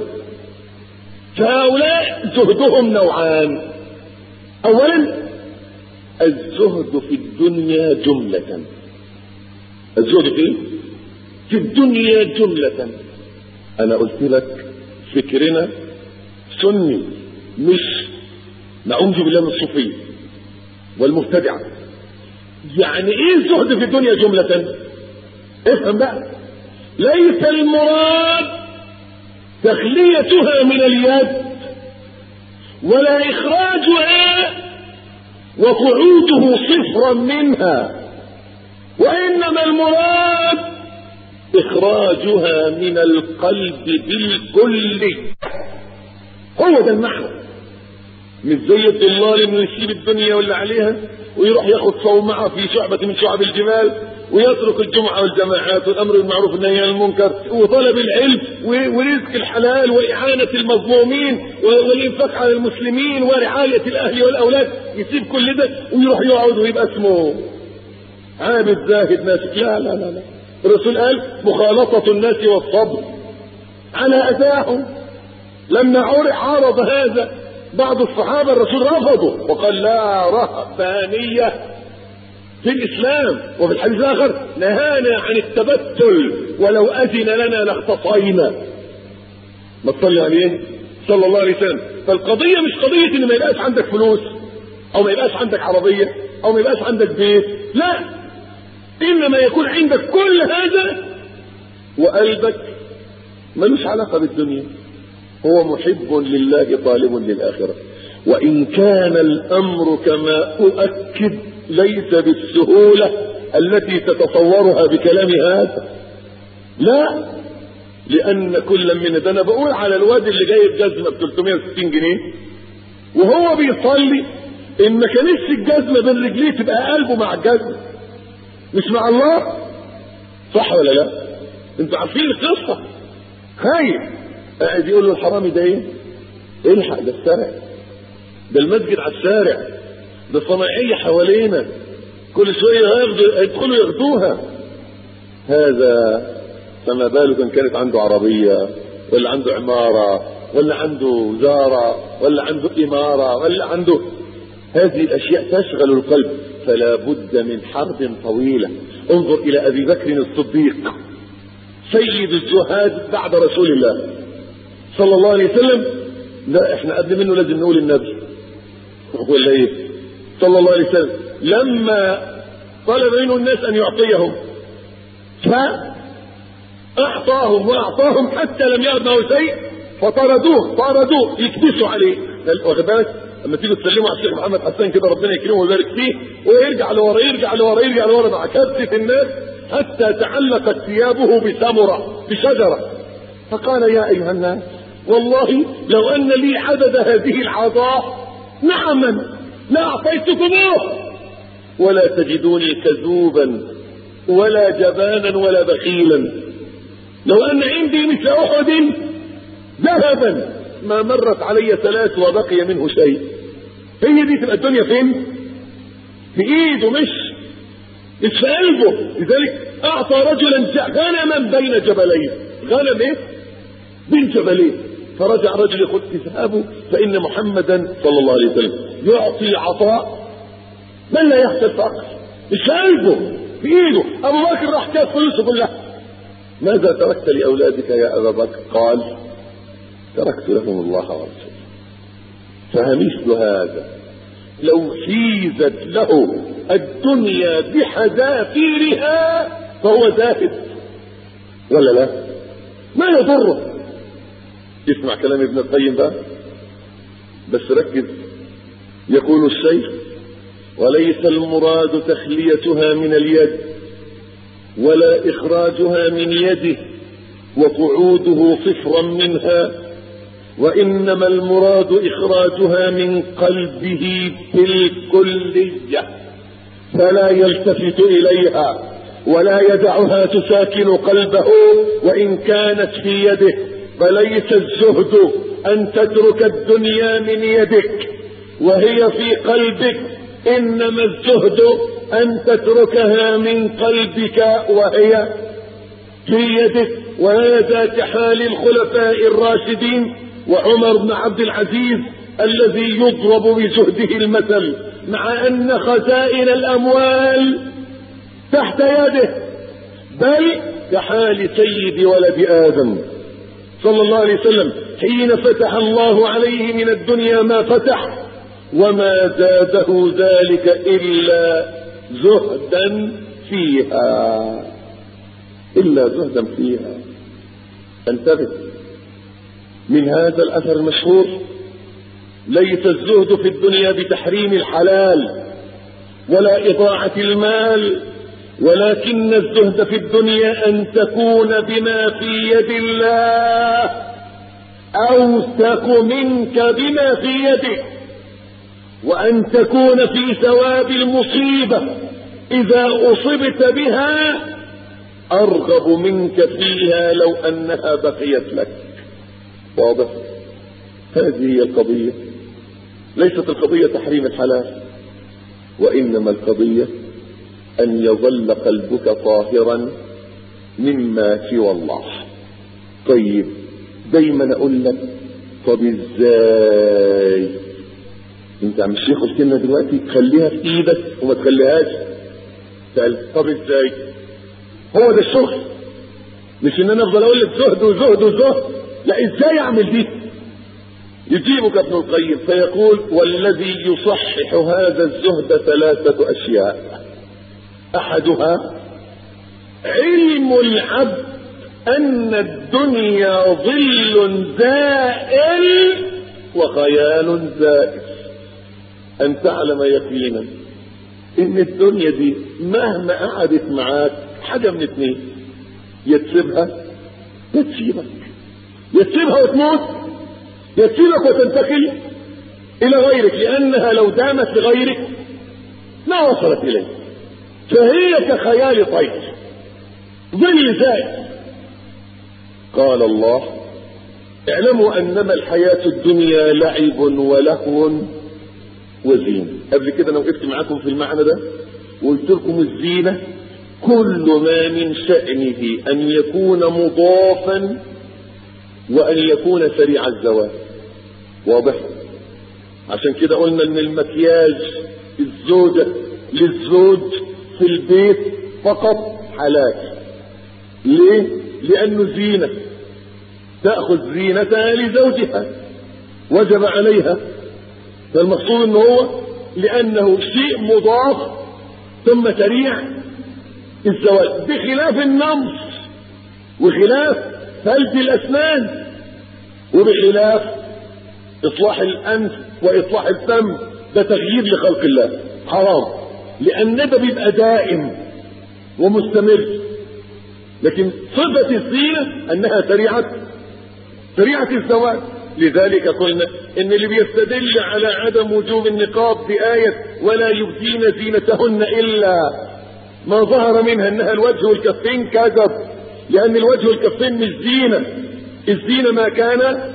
فهؤلاء زهدهم نوعان: اولا الزهد في الدنيا جملة. الزهد في في الدنيا جملة. انا قلت لك فكرنا سني، مش نعوذ بالله من الصوفية والمبتدعة. يعني ايه الزهد في الدنيا جملة؟ افهم بقى. ليس المراد تخليتها من اليد ولا اخراجها وقعوده صفرا منها، وانما المراد اخراجها من القلب بالكل. هو ده المعنى. مش زي الضلال انه يسيب الدنيا واللي عليها ويروح ياخد صومعه في شعبة من شعب الجبال ويترك الجمعة والجماعات والامر بالمعروف والنهي عن المنكر وطلب العلم ورزق الحلال واعانة المظلومين والانفاق على المسلمين ورعاية الاهل والاولاد. يسيب كل ده ويروح يقعد ويبقى اسمه عابد زاهد ناسك. لا لا لا لا. الرسول قال مخالطة الناس والصبر على اذاهم. لما عرض هذا بعض الصحابة الرسول رفضه وقال لا رهبانية في الاسلام. وفي الحديث الاخر نهانا عن التبتل ولو اذن لنا لاختصينا. ما تصلي عليه صلى الله عليه وسلم. فالقضية مش قضية ان ما يبقاش عندك فلوس او ما يبقاش عندك عربية او ما يبقاش عندك بيت، لا، انما يكون عندك كل هذا وقلبك ملوش علاقة بالدنيا، هو محب لله طالب للآخرة. وإن كان الأمر كما أؤكد ليس بالسهولة التي تتصورها بكلام هذا، لا، لأن كل من ده أنا بقول على الواد اللي جايب جزمة ب ثلاثمائة وستين جنيه وهو بيصلي إن ما كانتش الجزمة بين رجليه تبقى قلبه مع الجزمة مش مع الله. صح ولا لا؟ انتوا عارفين القصة. خايف قاعد يقول له الحرامي ده ايه؟ الحق ده السرع، ده المسجد على الشارع، ده صناعية حوالينا كل شوية ياخدوا يدخلوا ياخدوها. هذا فما بالك ان كانت عنده عربية ولا عنده عمارة ولا عنده وزارة ولا عنده إمارة ولا عنده. هذه الأشياء تشغل القلب، فلا بد من حرب طويلة. انظر إلى أبي بكر الصديق سيد الزهاد بعد رسول الله صلى الله عليه وسلم. لا احنا قبل منه لازم نقول النبي ولا ايه صلى الله عليه وسلم لما طلب منه الناس ان يعطيهم فاعطاهم واعطاهم حتى لم يرضوا شيء فطردوه طردوه يكبسوا عليه. واخد بالك لما تيجوا تسلموا على الشيخ محمد حسان كده ربنا يكرمه ويبارك فيه ويرجع لورا يرجع لورا يرجع لورا مع كبسة الناس حتى تعلقت ثيابه بثمرة بشجرة. فقال يا ايها الناس والله لو ان لي عدد هذه العطاء نعما لاعطيتكموه ولا تجدوني كذوبا ولا جبانا ولا بخيلا. لو ان عندي مثل احد ذهبا ما مرت علي ثلاث وبقي منه شيء. هي دي تبقى الدنيا فين؟ في ايده مش مش في قلبه. لذلك اعطى رجلا غنما بين جبلين. غنم ايه؟ بين جبلين. فرجع رجل يقول اذهبوا فان محمدا صلى الله عليه وسلم يعطي عطاء من لا يخشى الفقر. مش في قلبه في ايده. ابو بكر راح كاس فلوسه كلها. ماذا تركت لاولادك يا ابا بكر؟ قال تركت لهم الله ورسوله. فمثل هذا لو فيزت له الدنيا بحذافيرها فهو زاهد ولا لا؟ ما يضره. اسمع كلام ابن القيم بقى بس ركز. يقول الشيخ وليس المراد تخليتها من اليد ولا إخراجها من يده وقعوده صفرا منها، وإنما المراد إخراجها من قلبه بالكلية فلا يلتفت إليها ولا يدعها تساكن قلبه وإن كانت في يده. فليس الزهد أن تترك الدنيا من يدك وهي في قلبك، إنما الزهد أن تتركها من قلبك وهي في يدك. وهذا كحال الخلفاء الراشدين وعمر بن عبد العزيز الذي يضرب بزهده المثل مع أن خزائن الأموال تحت يده، بل كحال سيد ولد آدم صلى الله عليه وسلم حين فتح الله عليه من الدنيا ما فتح وما زاده ذلك إلا زهدا فيها إلا زهدا فيها. انتبه من هذا الأثر المشهور: ليس الزهد في الدنيا بتحريم الحلال ولا إضاعة المال، ولكن الزهد في الدنيا أن تكون بما في يد الله أوثق منك بما في يدك، وأن تكون في ثواب المصيبة إذا أصبت بها أرغب منك فيها لو أنها بقيت لك. واضح؟ هذه هي القضية. ليست القضية تحريم الحلال، وإنما القضية أن يظل قلبك طاهرا مما سوى الله. طيب دايما أقول لك طب إزاي؟ أنت عم الشيخ قلت لنا دلوقتي خليها في إيدك وما تخليهاش. طب إزاي؟ هو ده الشغل، مش إن أنا أفضل أقول لك زهد وزهد وزهد. لا، إزاي أعمل دي؟ يجيبك ابن القيم فيقول: والذي يصحح هذا الزهد ثلاثة أشياء. أحدها علم العبد أن الدنيا ظل زائل وخيال زائف. أن تعلم يقينا إن الدنيا دي مهما قعدت معاك حاجة من اتنين: يتسيبها يتسيبك يتسيبها وتموت، يتسيبك وتنتقل إلى غيرك، لأنها لو دامت لغيرك ما وصلت إليه. فهي كخيال طير، ظل زائد. قال الله: اعلموا انما الحياة الدنيا لعب ولهو وزينة. قبل كده انا وقفت معاكم في المعنى ده وقلت لكم الزينة كل ما من شأنه ان يكون مضافا وان يكون سريع الزوال. واضح؟ عشان كده قلنا ان المكياج الزوجة للزوج في البيت فقط حلال. ليه؟ لانه زينة تأخذ زينتها لزوجها وجب عليها. فالمقصود انه هو لانه شيء مضاف ثم سريع الزوال، بخلاف النمص وخلاف فلت الاسنان وبخلاف اصلاح الانف واصلاح الفم. ده تغيير لخلق الله حرام، لان ده بيبقى دائم ومستمر. لكن صفة الزينة انها سريعة سريعة الزوال. لذلك قلنا ان اللي بيستدل على عدم وجوب النقاب بآية ولا يبدين زينتهن الا ما ظهر منها انها الوجه والكفين كذب، لان الوجه والكفين مش زينة. الزينة ما كان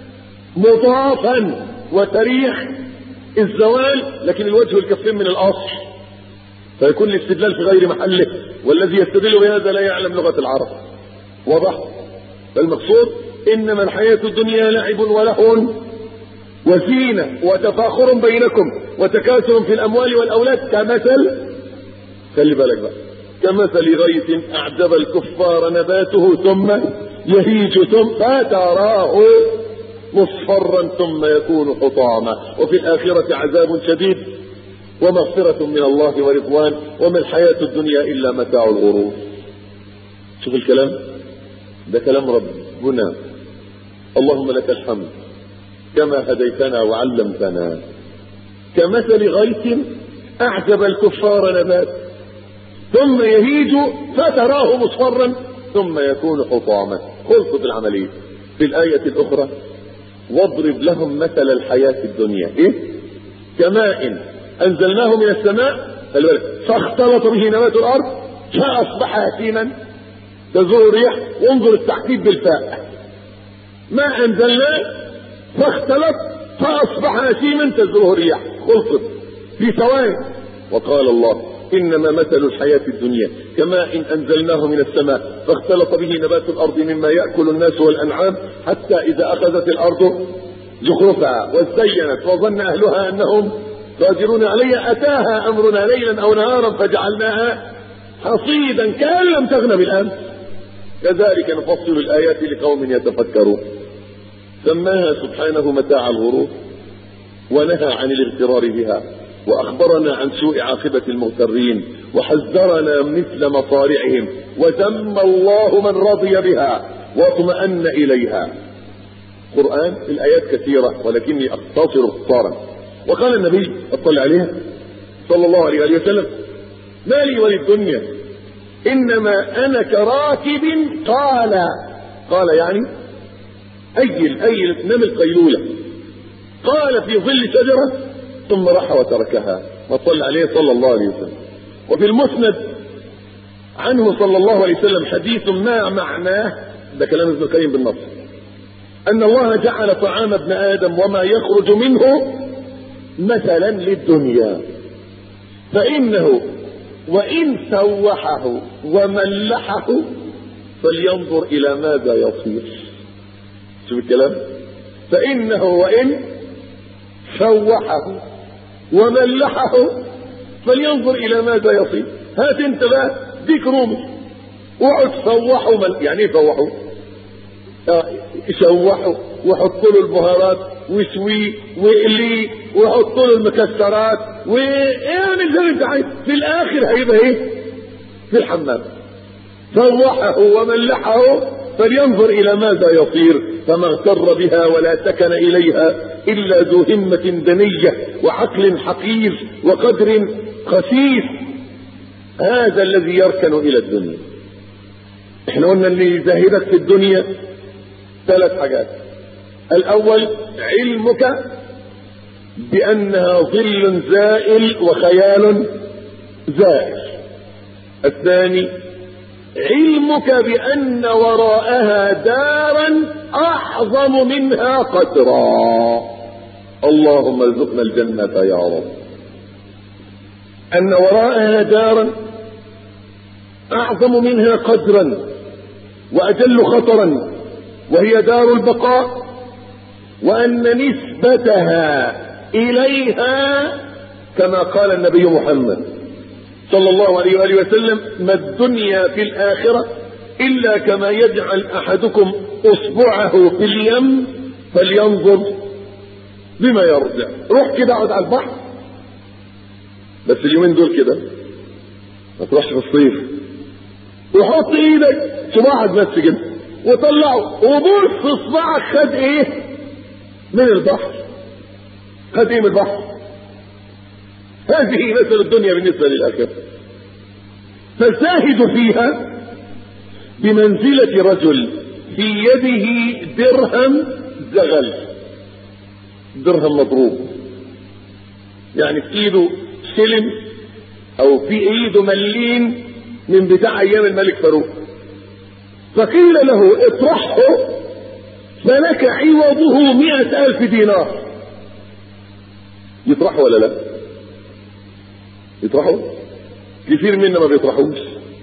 مضافا وسريع الزوال، لكن الوجه والكفين من الاصل، فيكون الاستدلال في غير محله، والذي يستدل بهذا لا يعلم لغة العرب. واضح؟ فالمقصود انما الحياة الدنيا لعب ولهو وزينة وتفاخر بينكم وتكاثر في الاموال والاولاد كمثل، خلي بالك بقى، كمثل غيث اعجب الكفار نباته ثم يهيج ثم فتراه مصفرا ثم يكون حطاما وفي الاخرة عذاب شديد ومغفرة من الله ورضوان وما الحياة الدنيا الا متاع الغرور. شوف الكلام ده كلام ربنا. اللهم لك الحمد كما هديتنا وعلمتنا. كمثل غيث اعجب الكفار نبات ثم يهيج فتراه مصفرا ثم يكون حطاما. خلصت العملية. في الآية الأخرى واضرب لهم مثل الحياة الدنيا ايه؟ كماء انزلناه من السماء فاختلط به نبات الارض فاصبح هشيما تزور الريح. وانظر التحديد بالفاء. ما انزلناه فاختلط فاصبح هشيما تزوره الريح. خلصت في ثواني. وقال الله انما مثل الحياة الدنيا كماء انزلناه من السماء فاختلط به نبات الارض مما يأكل الناس والانعام حتى اذا اخذت الارض زخرفها وزينت وظن اهلها انهم قادرون عليها اتاها امرنا ليلا او نهارا فجعلناها حصيدا كأن لم تغن بالامس كذلك نفصل الايات لقوم يتفكرون. سماها سبحانه متاع الغرور ونهى عن الاغترار بها واخبرنا عن سوء عاقبة المغترين وحذرنا مثل مصارعهم وذم الله من رضي بها واطمأن اليها. قرآن الايات كثيرة ولكني اختصر اختصارا. وقال النبي اطلع عليها صلى الله عليه وسلم ما لي وللدنيا انما انا كراكب قال قال يعني ايل ايل نام القيلولة قال في ظل شجرة ثم راح وتركها. وصلى عليه صلى الله عليه وسلم. وفي المسند عنه صلى الله عليه وسلم حديث ما معناه، ده كلام ابن القيم بالنص، ان الله جعل طعام ابن ادم وما يخرج منه مثلا للدنيا فانه وان سوحه وملحه فلينظر الى ماذا يصير. شوف الكلام. فانه وان سوحه وملحه فلينظر الى ماذا يصير. هات انت بقى ديك رومي واقعد سوحه مل... يعني ايه سوحه؟ اه شوحه وحط له البهارات وشويه واقليه وحط له المكسرات وايه زي ما انت عايز. في الاخر هيبقى ايه؟ في الحمام. سوحه وملحه فلينظر الى ماذا يصير. فما اغتر بها ولا سكن اليها الا ذو همة دنية وعقل حقير وقدر خسيس هذا الذي يركن الى الدنيا. احنا قلنا اللي يزهدك في الدنيا ثلاث حاجات. الاول علمك بانها ظل زائل وخيال زائل. الثاني علمك بأن وراءها دارا أعظم منها قدرا. اللهم ارزقنا الجنة يا رب. أن وراءها دارا أعظم منها قدرا وأجل خطرا وهي دار البقاء، وأن نسبتها إليها كما قال النبي محمد صلى الله عليه وآله وسلم: ما الدنيا في الآخرة إلا كما يجعل أحدكم أصبعه في اليم فلينظر بما يرجع. روح كده اقعد على البحر، بس اليومين دول كده ما تروحش في الصيف، وحط ايدك صباعك بس كده وطلعه وبص اصبعك خد ايه من البحر، خد ايه من البحر. هذه مثل الدنيا بالنسبة للآخرة. فالزاهد فيها بمنزلة رجل في يده درهم زغل، درهم مضروب، يعني في ايده سلم او في ايده ملين من بتاع ايام الملك فاروق، فقيل له اطرحه فلك عوضه مئة الف دينار. يطرحه ولا لا؟ يطرحه؟ كثير منا ما بيطرحوش.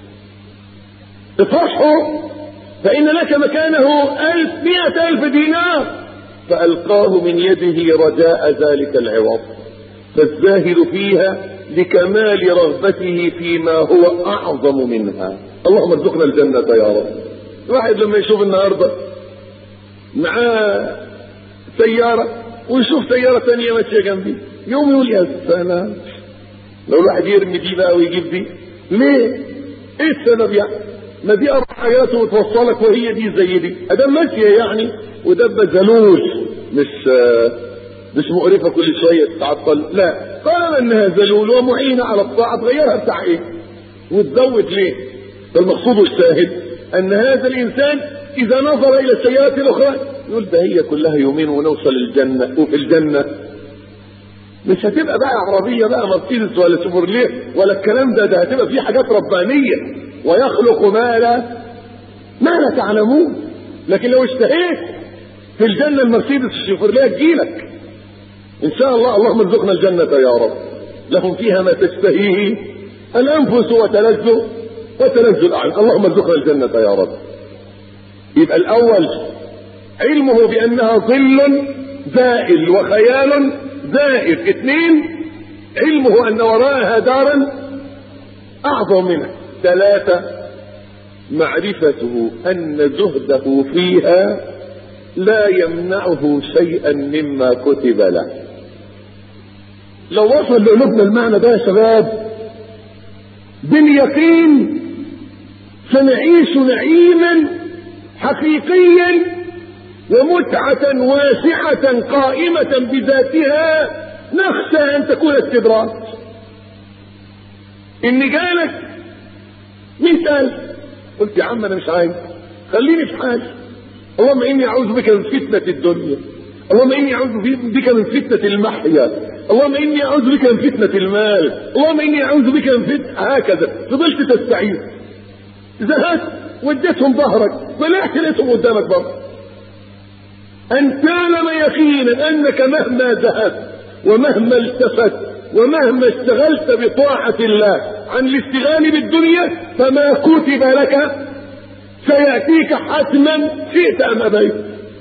اطرحه فإن لك مكانه ألف مئة ألف دينار، فألقاه من يده رجاء ذلك العوض. فالزاهد فيها لكمال رغبته فيما هو أعظم منها. اللهم ارزقنا الجنة يا رب. واحد لما يشوف النهاردة معاه سيارة ويشوف سيارة ثانية ماشية جنبي يوم يقول يا سلام، لو الواحد يرمي دي بقى ويجيب دي. ليه؟ ايه السبب يعني؟ ما دي اربع حاجات وتوصلك وهي دي زي دي، ادام ماشيه يعني ودبه زلول مش مش مقرفه كل شويه تتعطل، لا، قال انها زلول ومعينه على الطاعه، تغيرها بتاع ايه؟ وتزود ليه؟ فالمقصود الشاهد ان هذا الانسان اذا نظر الى السيارات الاخرى يقول ده هي كلها يومين ونوصل الجنه، وفي الجنه مش هتبقى بقى عربية بقى مرسيدس ولا شيفروليه ولا الكلام ده، ده هتبقى فيه حاجات ربانية ويخلق ما لا ما لا تعلمون. لكن لو اشتهيت في الجنة المرسيدس الشيفروليه تجيلك ان شاء الله. اللهم ارزقنا الجنة يا رب. لهم فيها ما تشتهيه الانفس وتلذ وتلذ الاعين. اللهم ارزقنا الجنة يا رب. يبقى الاول علمه بانها ظل زائل وخيال زائد. اثنين علمه ان وراءها دارا اعظم منها. ثلاثة معرفته ان زهده فيها لا يمنعه شيئا مما كتب له. لو وصل لقلوبنا المعنى ده يا شباب باليقين سنعيش نعيما حقيقيا ومتعة واسعة قائمة بذاتها، نخشى ان تكون استدراج. ان جالك مثال قلت يا عم انا مش عايز، خليني في حالي. اللهم اني اعوذ بك من فتنة الدنيا، اللهم اني اعوذ بك من فتنة المحيا، اللهم اني اعوذ بك من فتنة المال، اللهم اني اعوذ بك من فتنة، هكذا فضلت تستعيذ. زهقت واديتهم ظهرك طلعت لقيتهم قدامك برضه. أن تعلم يقينا أنك مهما ذهبت ومهما التفت ومهما اشتغلت بطاعة الله عن الاشتغال بالدنيا فما كتب لك سيأتيك حتما شئت أم أبيت.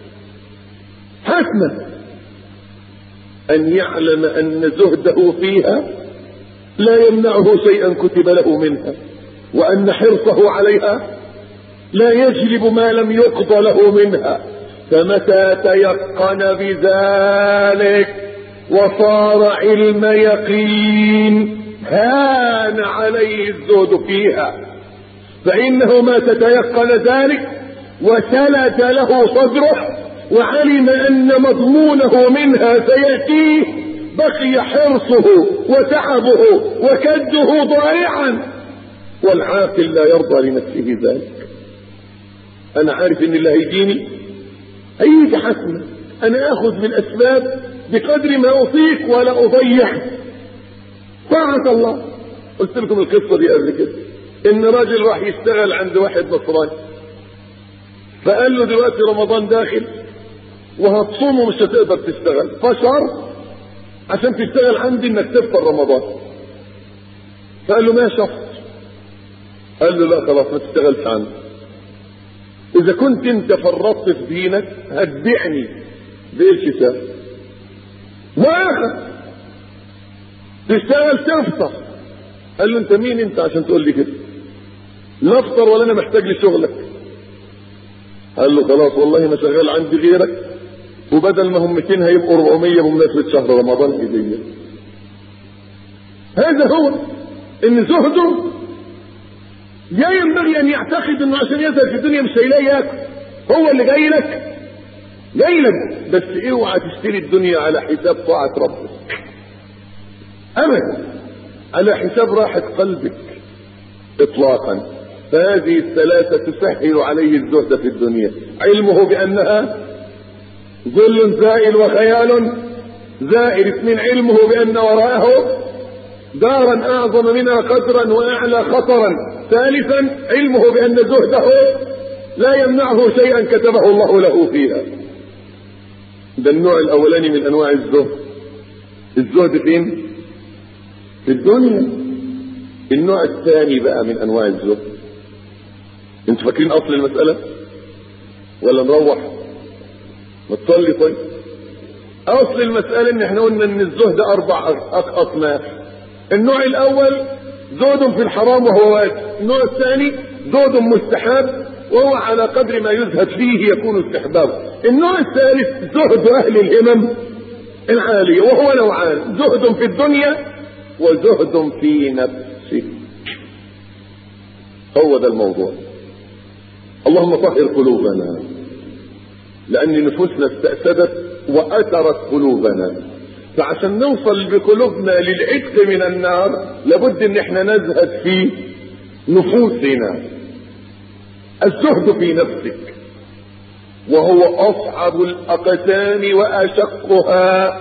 حتما أن يعلم أن زهده فيها لا يمنعه شيئا كتب له منها، وأن حرصه عليها لا يجلب ما لم يقضى له منها. فمتى تيقن بذلك وصار علم يقين هان عليه الزهد فيها، فإنه ما تتيقن ذلك وسلت له صدره وعلم أن مضمونه منها سيأتيه بقي حرصه وتعبه وكده ضائعا، والعاقل لا يرضى لنفسه ذلك. أنا عارف إن الله يجيني هيجي حسنا، أنا أخذ بالأسباب بقدر ما أطيق ولا أضيع طاعة الله. قلت لكم القصة دي قبل كده. ان راجل راح يشتغل عند واحد نصراني، فقال له دلوقتي رمضان داخل وهتصوم ومش هتقدر تشتغل، فشرط عشان تشتغل عندي انك تفطر رمضان. فقال له ما شرط؟ قال له لا خلاص ما تشتغلش عندي، اذا كنت انت فرطت في دينك هتبيعني بايش سهل واخر تشتغل تفطر. قال له انت مين انت عشان تقول لي كده؟ لا افطر ولا انا محتاج لشغلك. قال له خلاص والله ما شغال عندي غيرك، وبدل ما هم مئتين هيبقوا أربعمية بمناسبة شهر رمضان هدية. هذا هو ان زهده لا ينبغي ان يعتقد انه عشان يزهد في الدنيا مش هيلاقي ياكل، هو اللي جاي لك جاي لك، بس اوعى تشتري الدنيا على حساب طاعة ربك ابدا، على حساب راحة قلبك اطلاقا. فهذه الثلاثة تسهل عليه الزهد في الدنيا: علمه بانها ظل زائل وخيال زائل. اثنين، علمه بان وراءه دارا اعظم منها قدرا واعلى خطرا. ثالثا، علمه بان زهده لا يمنعه شيئا كتبه الله له فيها. ده النوع الاولاني من انواع الزهد. الزهد فين؟ في الدنيا. النوع الثاني بقى من انواع الزهد، انتوا فاكرين اصل المسألة ولا نروح ما تصلي؟ طيب اصل المسألة ان احنا قلنا ان الزهد اربع اصناف. النوع الاول زهد في الحرام وهو واجب. النوع الثاني زهد مستحب وهو على قدر ما يزهد فيه يكون استحبابا. النوع الثالث زهد اهل الهمم العالية وهو نوعان: زهد في الدنيا وزهد في نفسك. هو ده الموضوع. اللهم طهر قلوبنا، لان نفوسنا استأسدت واثرت قلوبنا، فعشان نوصل بقلوبنا للعتق من النار لابد ان احنا نزهد في نفوسنا. الزهد في نفسك وهو اصعب الاقسام واشقها،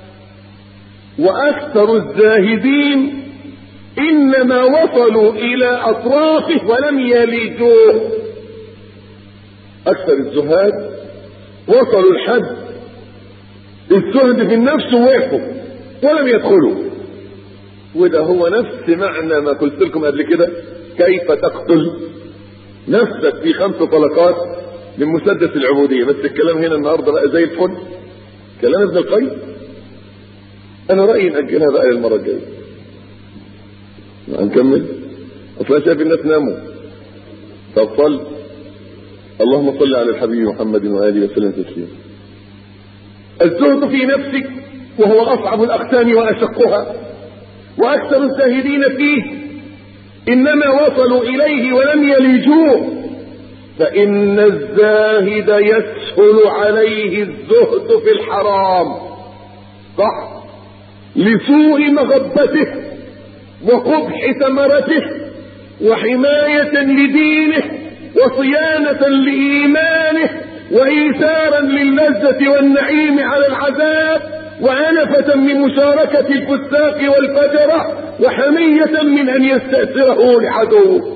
واكثر الزاهدين انما وصلوا الى اطرافه ولم يلجوه. اكثر الزهاد وصلوا الحد الزهد في النفس ووقفوا ولم يدخلوا. وده هو نفس معنى ما قلت لكم قبل كده: كيف تقتل نفسك في خمس طلقات من مسدس العبودية. بس الكلام هنا النهارده بقى زي الفل، كلام ابن القيم. انا رأيي نأجلها بقى للمرة الجاية. هنكمل اصلا شايف الناس ناموا. طب صل. اللهم صل على الحبيب محمد وآله وسلم تسليما. الزهد في نفسك وهو اصعب الاقسام واشقها، واكثر الزاهدين فيه انما وصلوا اليه ولم يلجوه. فان الزاهد يسهل عليه الزهد في الحرام، صح، لسوء مغبته وقبح ثمرته وحماية لدينه وصيانة لإيمانه وإيثارا للذة والنعيم على العذاب وأنفة من مشاركة الفساق والفجرة وحمية من أن يستأثره لعدوه.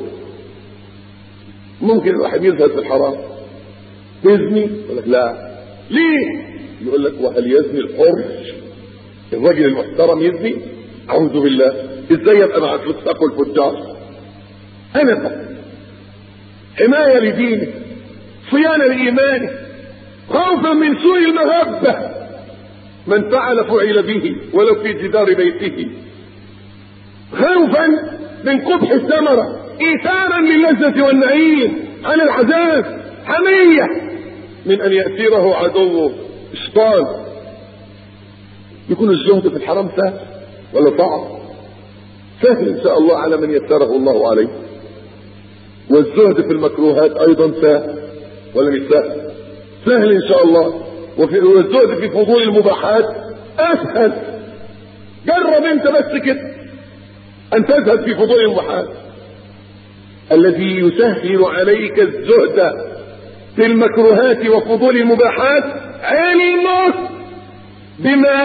ممكن الواحد يزهد في الحرام، يزني، يقول لك لا. ليه؟ يقول لك وهل يزني الحر؟ الرجل المحترم يزني؟ أعوذ بالله، ازاي يبقى مع الفساق والفجار؟ أنفة، حماية لدينه، صيانة لإيمانه، خوفا من سوء المغبة. من فعل فعل به ولو في جدار بيته، خوفا من قبح الثمرة، إيثارا للذة والنعيم على العذاب، حمية من أن يأثيره عدوه الشيطان. يكون الزهد في الحرام سهل ولا صعب؟ سهل إن شاء الله على من يسره الله عليه. والزهد في المكروهات أيضا سهل ولا مش سهل؟ سهل إن شاء الله. والزهد في فضول المباحات أسهل. جرب أنت بس كده أن تزهد في فضول المباحات. الذي يسهل عليك الزهد في المكروهات وفضول المباحات علمك بما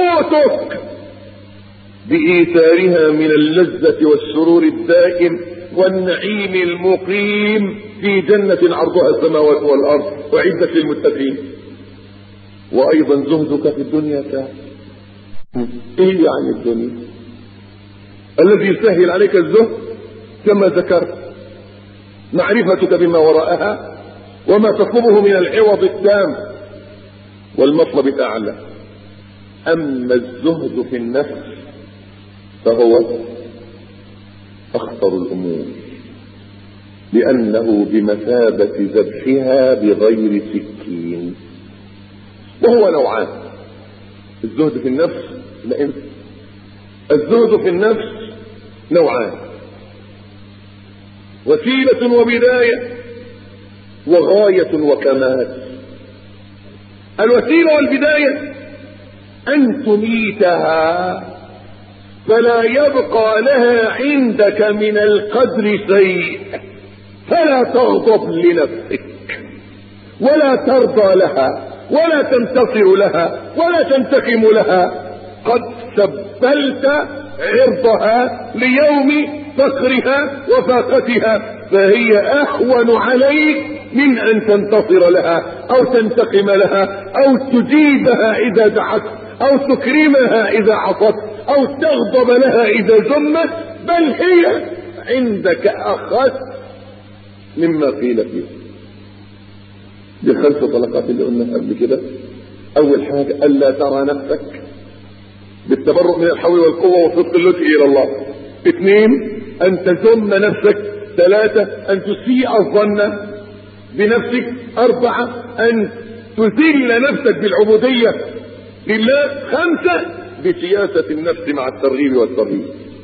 يفوتك بإيثارها من اللذة والسرور الدائم والنعيم المقيم في جنة عرضها السماوات والأرض أعدت للمتقين. وأيضا زهدك في الدنيا ساعة. إيه يعني الدنيا؟ الذي يسهل عليك الزهد كما ذكرت معرفتك بما وراءها وما تطلبه من العوض التام والمطلب الأعلى. أما الزهد في النفس فهو أخطر الأمور، لأنه بمثابة ذبحها بغير سكين. وهو نوعان: الزهد في النفس، لأن الزهد في النفس نوعان: وسيلة وبداية، وغاية وكمال. الوسيلة والبداية أن تميتها فلا يبقى لها عندك من القدر شيء، فلا تغضب لنفسك ولا ترضى لها ولا تنتصر لها ولا تنتقم لها. قد سبلت عرضها ليوم فقرها وفاقتها، فهي أهون عليك من أن تنتصر لها أو تنتقم لها أو تجيبها إذا دعت أو تكرمها إذا عصت أو تغضب لها إذا ذمت، بل هي عندك أخذ مما قيل فيه. دي الخمس طلقات اللي قلنا قبل كده. أول حاجة ألا ترى نفسك بالتبرؤ من الحول والقوة وصدق اللجوء إلى الله. اثنين، أن تذم نفسك. ثلاثة، أن تسيء الظن بنفسك. أربعة، أن تذل نفسك بالعبودية لله. خمسة، بسياسة النفس مع الترغيب والترهيب.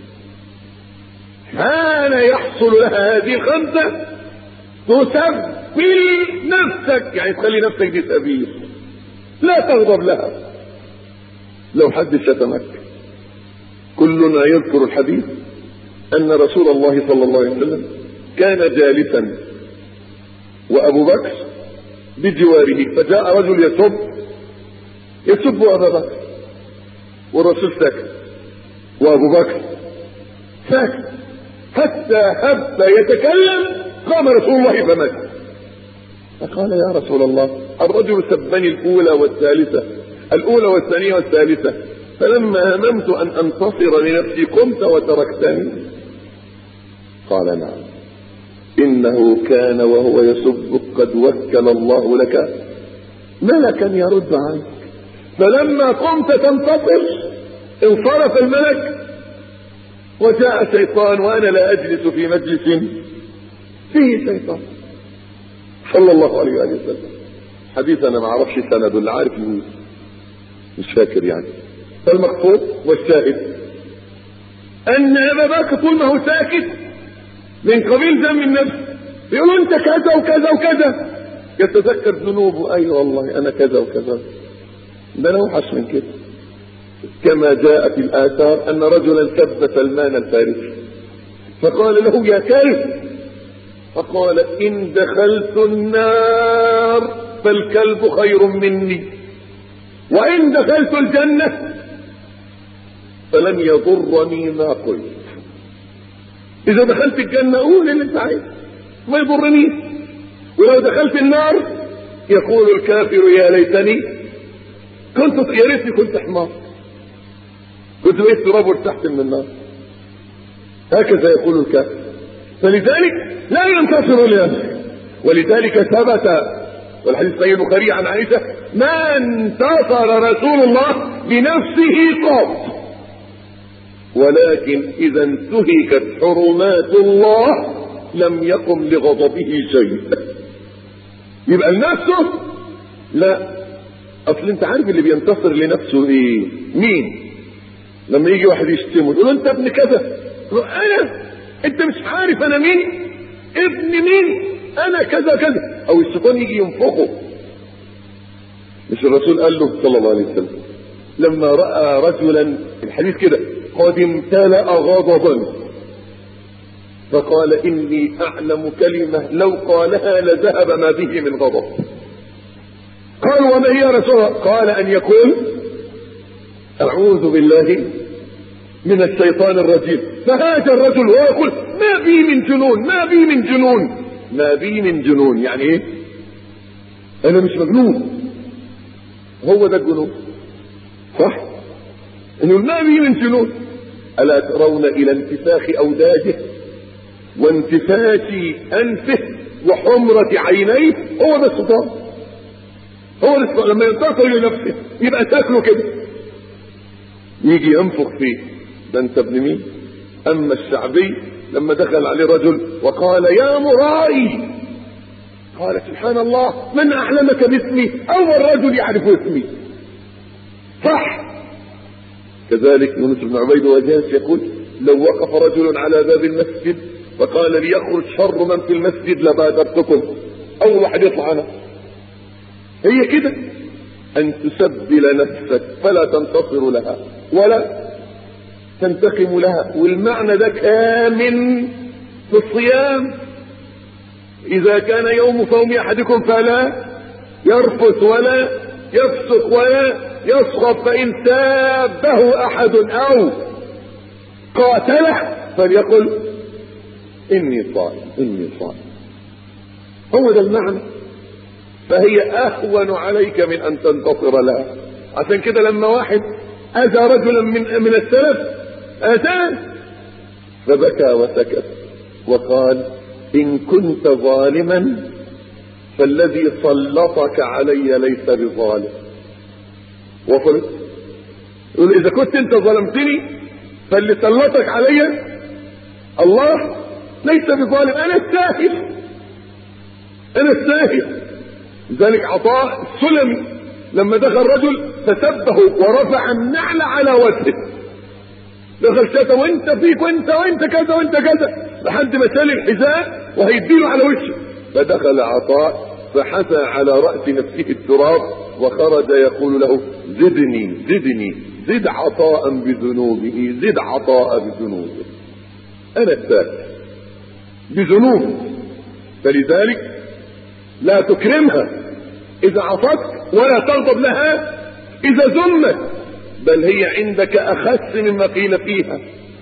حان يحصل لها هذه الخمسة تسبل نفسك، يعني تخلي نفسك دي سبيل، لا تغضب لها. لو حد شتمك، كلنا يذكر الحديث أن رسول الله صلى الله عليه وسلم كان جالسا وأبو بكر بجواره، فجاء رجل يسب يسب أبا بكر، والرسول ساكت وأبو بكر ساكت، حتى هب يتكلم قام رسول الله فمات. فقال: يا رسول الله، الرجل سبني الأولى والثالثة الأولى والثانية والثالثة، فلما هممت أن أنتصر لنفسي قمت وتركتني. قال: نعم، إنه كان وهو يسبك قد وكل الله لك ملكا يرد عنك، فلما قمت تنتصر انصرف الملك وجاء شيطان، وأنا لا أجلس في مجلس فيه شيطان. صلى الله عليه وآله وسلم. حديث أنا ما أعرفش سند، اللي عارف مين مش فاكر يعني. فالمقصود والشاهد أن أبا بكر طول ما هو ساكت من قبيل ذم النفس، يقول أنت كذا وكذا وكذا، يتذكر ذنوبه. أي والله أنا كذا وكذا، ده أنا أوحش من كده. كما جاء في الآثار أن رجلا سب سلمان الفارسي فقال له: يا كلب. فقال: إن دخلت النار فالكلب خير مني، وإن دخلت الجنة فلن يضرني ما قلت. إذا دخلت الجنة قول اللي انت عايز ما يضرنيش، ولو دخلت النار يقول الكافر: يا ليتني كنت يا ريتني كنت حمار، كنت بقيت تراب وارتحت من النار. هكذا يقول الكافر. فلذلك لا ينتصر لنفسه، ولذلك ثبت والحديث صحيح البخاري عن عائشة: ما انتصر رسول الله بنفسه قط، ولكن إذا انتهكت حرمات الله لم يقم لغضبه شيء. يبقى لنفسه لا. اصل انت عارف اللي بينتصر لنفسه ايه؟ مين؟ لما يجي واحد يشتمه يقول: انت ابن كذا. انا انت مش عارف انا مين؟ ابن مين؟ انا كذا كذا. او الشيطان يجي ينفخه. مش الرسول قال له صلى الله عليه وسلم لما راى رجلا، الحديث كده، قد امتلأ غضبا فقال: اني اعلم كلمة لو قالها لذهب ما به من غضب. قال: وما هي يا رسول الله؟ قال: ان يقول: اعوذ بالله من الشيطان الرجيم. فهاج الرجل ويقول ما بي من جنون، ما بي من جنون، ما بي من جنون. يعني ايه؟ انا مش مجنون. هو ده الجنون، صح؟ انه ما بي من جنون. الا ترون الى انتفاخ اوداجه وانتفاش انفه وحمرة عينيه؟ هو ده الشيطان. هو ده لما ينتصر لنفسه يبقى تاكله كده، يجي ينفخ فيه. ده انت ابن مين؟ اما الشعبي لما دخل عليه رجل وقال يا مرائي، قال سبحان الله من اعلمك باسمي؟ اول رجل يعرف اسمي، صح؟ كذلك يونس بن عبيد وجاس يقول لو وقف رجل على باب المسجد فقال ليخرج شر من في المسجد لبادرتكم، اول واحد يطلع انا. هي كده، ان تسبل نفسك فلا تنتصر لها ولا تنتقم لها. والمعنى ده كامن في الصيام. اذا كان يوم صوم احدكم فلا يرفث ولا يفسق ولا يصخب، فان سابه احد او قاتله فليقل اني صائم اني صائم. هو ده المعنى. فهي اهون عليك من ان تنتصر لها. عشان كده لما واحد اذى رجلا من من السلف اذاه فبكى وسكت وقال ان كنت ظالما فالذي سلطك علي ليس بظالم. وصلت؟ يقول اذا كنت انت ظلمتني فاللي سلطك علي الله ليس بظالم، انا الساهل، انا الساهل. لذلك عطاء السلمي لما دخل رجل فسبه ورفع النعل على وجهه، دخل شتى وانت فيك وانت وانت كذا وانت كذا لحد ما شال الحذاء وهيديله على وشه. فدخل عطاء فحثى على رأس نفسه التراب وخرج يقول له زدني زدني زد عطاء بذنوبه، زد عطاء بذنوبه، انا الساهل بذنوب. فلذلك لا تكرمها اذا عصت ولا تغضب لها اذا ذمت، بل هي عندك اخس مما قيل فيها.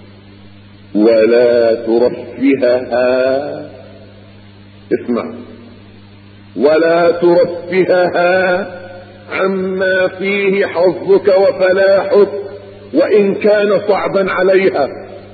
ولا ترفهها، اسمع، ولا ترفهها عما فيه حظك وفلاحك وان كان صعبا عليها.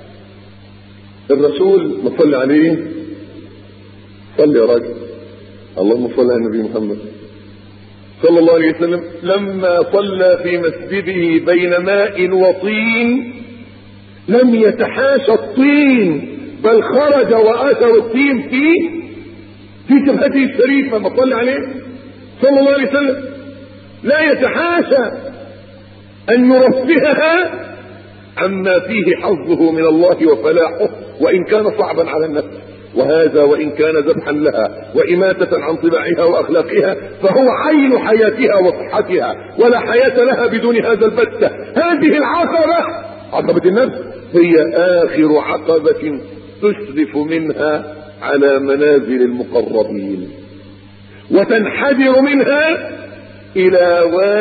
الرسول ما صلى عليه، صلي يا راجل، اللهم صل على النبي محمد صلى الله عليه وسلم، لما صلى في مسجده بين ماء وطين لم يتحاشى الطين بل خرج واثر الطين فيه في جبهته الشريفه. ما صلى عليه صلى الله عليه وسلم لا يتحاشى ان يرفهها عما فيه حظه من الله وفلاحه وان كان صعبا على النفس. وهذا وإن كان ذبحا لها وإماتة عن طباعها وأخلاقها فهو عين حياتها وصحتها، ولا حياة لها بدون هذا البتة. هذه العقبة عقبة النفس هي آخر عقبة تشرف منها على منازل المقربين وتنحدر منها إلى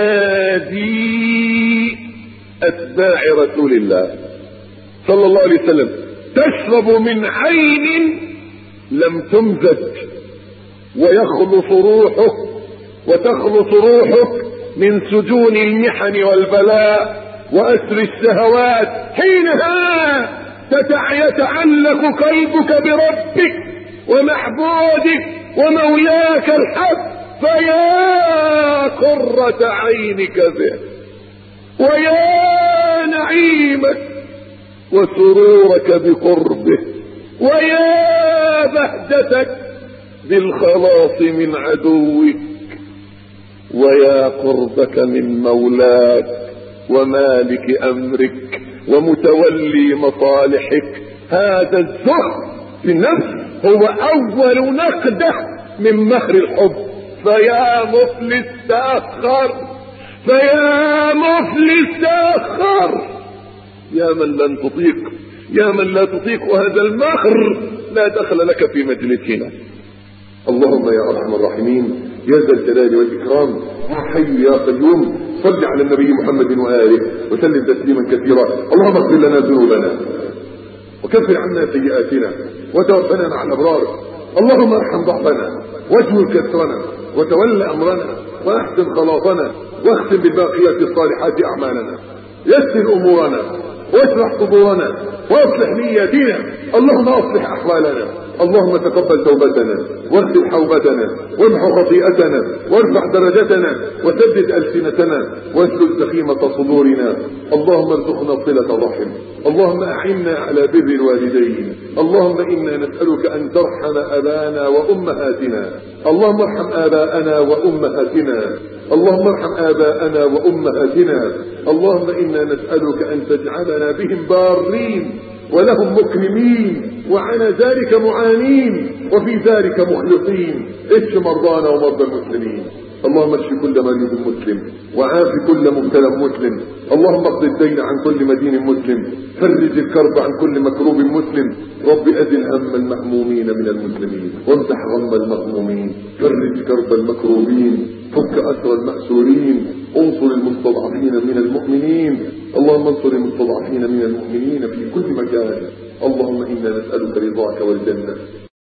وادي أتباع رسول الله صلى الله عليه وسلم، تشرب من عين لم تمزج ويخلص روحك وتخلص روحك من سجون المحن والبلاء وأسر الشهوات. حينها يتعلق قلبك بربك ومحبوبك ومولاك الحق، فيا قرة عينك به ويا نعيمك وسرورك بقربه ويا بهجتك بالخلاص من عدوك ويا قربك من مولاك ومالك امرك ومتولي مصالحك. هذا الزهد في النفس هو اول نقدة من مهر الحب. فيا مفلس تأخر، فيا مفلس تأخر، يا من لن تطيق، يا من لا تطيق هذا المهر لا دخل لك في مجلسنا. اللهم يا ارحم الراحمين يا ذا الجلال والاكرام يا حي يا قيوم، صل على النبي محمد وآله وسلم تسليما كثيرا. اللهم اغفر لنا ذنوبنا وكفر عنا سيئاتنا وتوفنا مع الأبرار. اللهم ارحم ضعفنا واجبر كسرنا وتول أمرنا وأحسن خلاصنا واختم بالباقيات الصالحات أعمالنا. يسر أمورنا واشرح صدورنا واصلح نياتنا. اللهم اصلح أحوالنا. اللهم تقبل توبتنا واغسل حوبتنا وامحو خطيئتنا وارفع درجتنا وسدد ألسنتنا واسلل سخيمة صدورنا. اللهم ارزقنا صلة الرحم. اللهم أعنا على بر الوالدين. اللهم إنا نسألك أن ترحم أبانا وأمهاتنا. اللهم ارحم آباءنا وأمهاتنا. اللهم ارحم آباءنا وأمهاتنا. اللهم إنا نسألك أن تجعلنا بهم بارين ولهم مكرمين وعلى ذلك معانين وفي ذلك مخلصين. اشف مرضانا ومرضى المسلمين. اللهم اشف كل مريض مسلم وعاف كل مبتلى مسلم. اللهم اقض الدين عن كل مدين مسلم. فرج الكرب عن كل مكروب مسلم. رب أزل هم المهمومين من المسلمين وامسح غم المغمومين. فرج كرب المكروبين. فك أسر المأسورين. انصر المستضعفين من المؤمنين. اللهم انصر المستضعفين من المؤمنين في كل مكان. اللهم إنا نسألك رضاك والجنة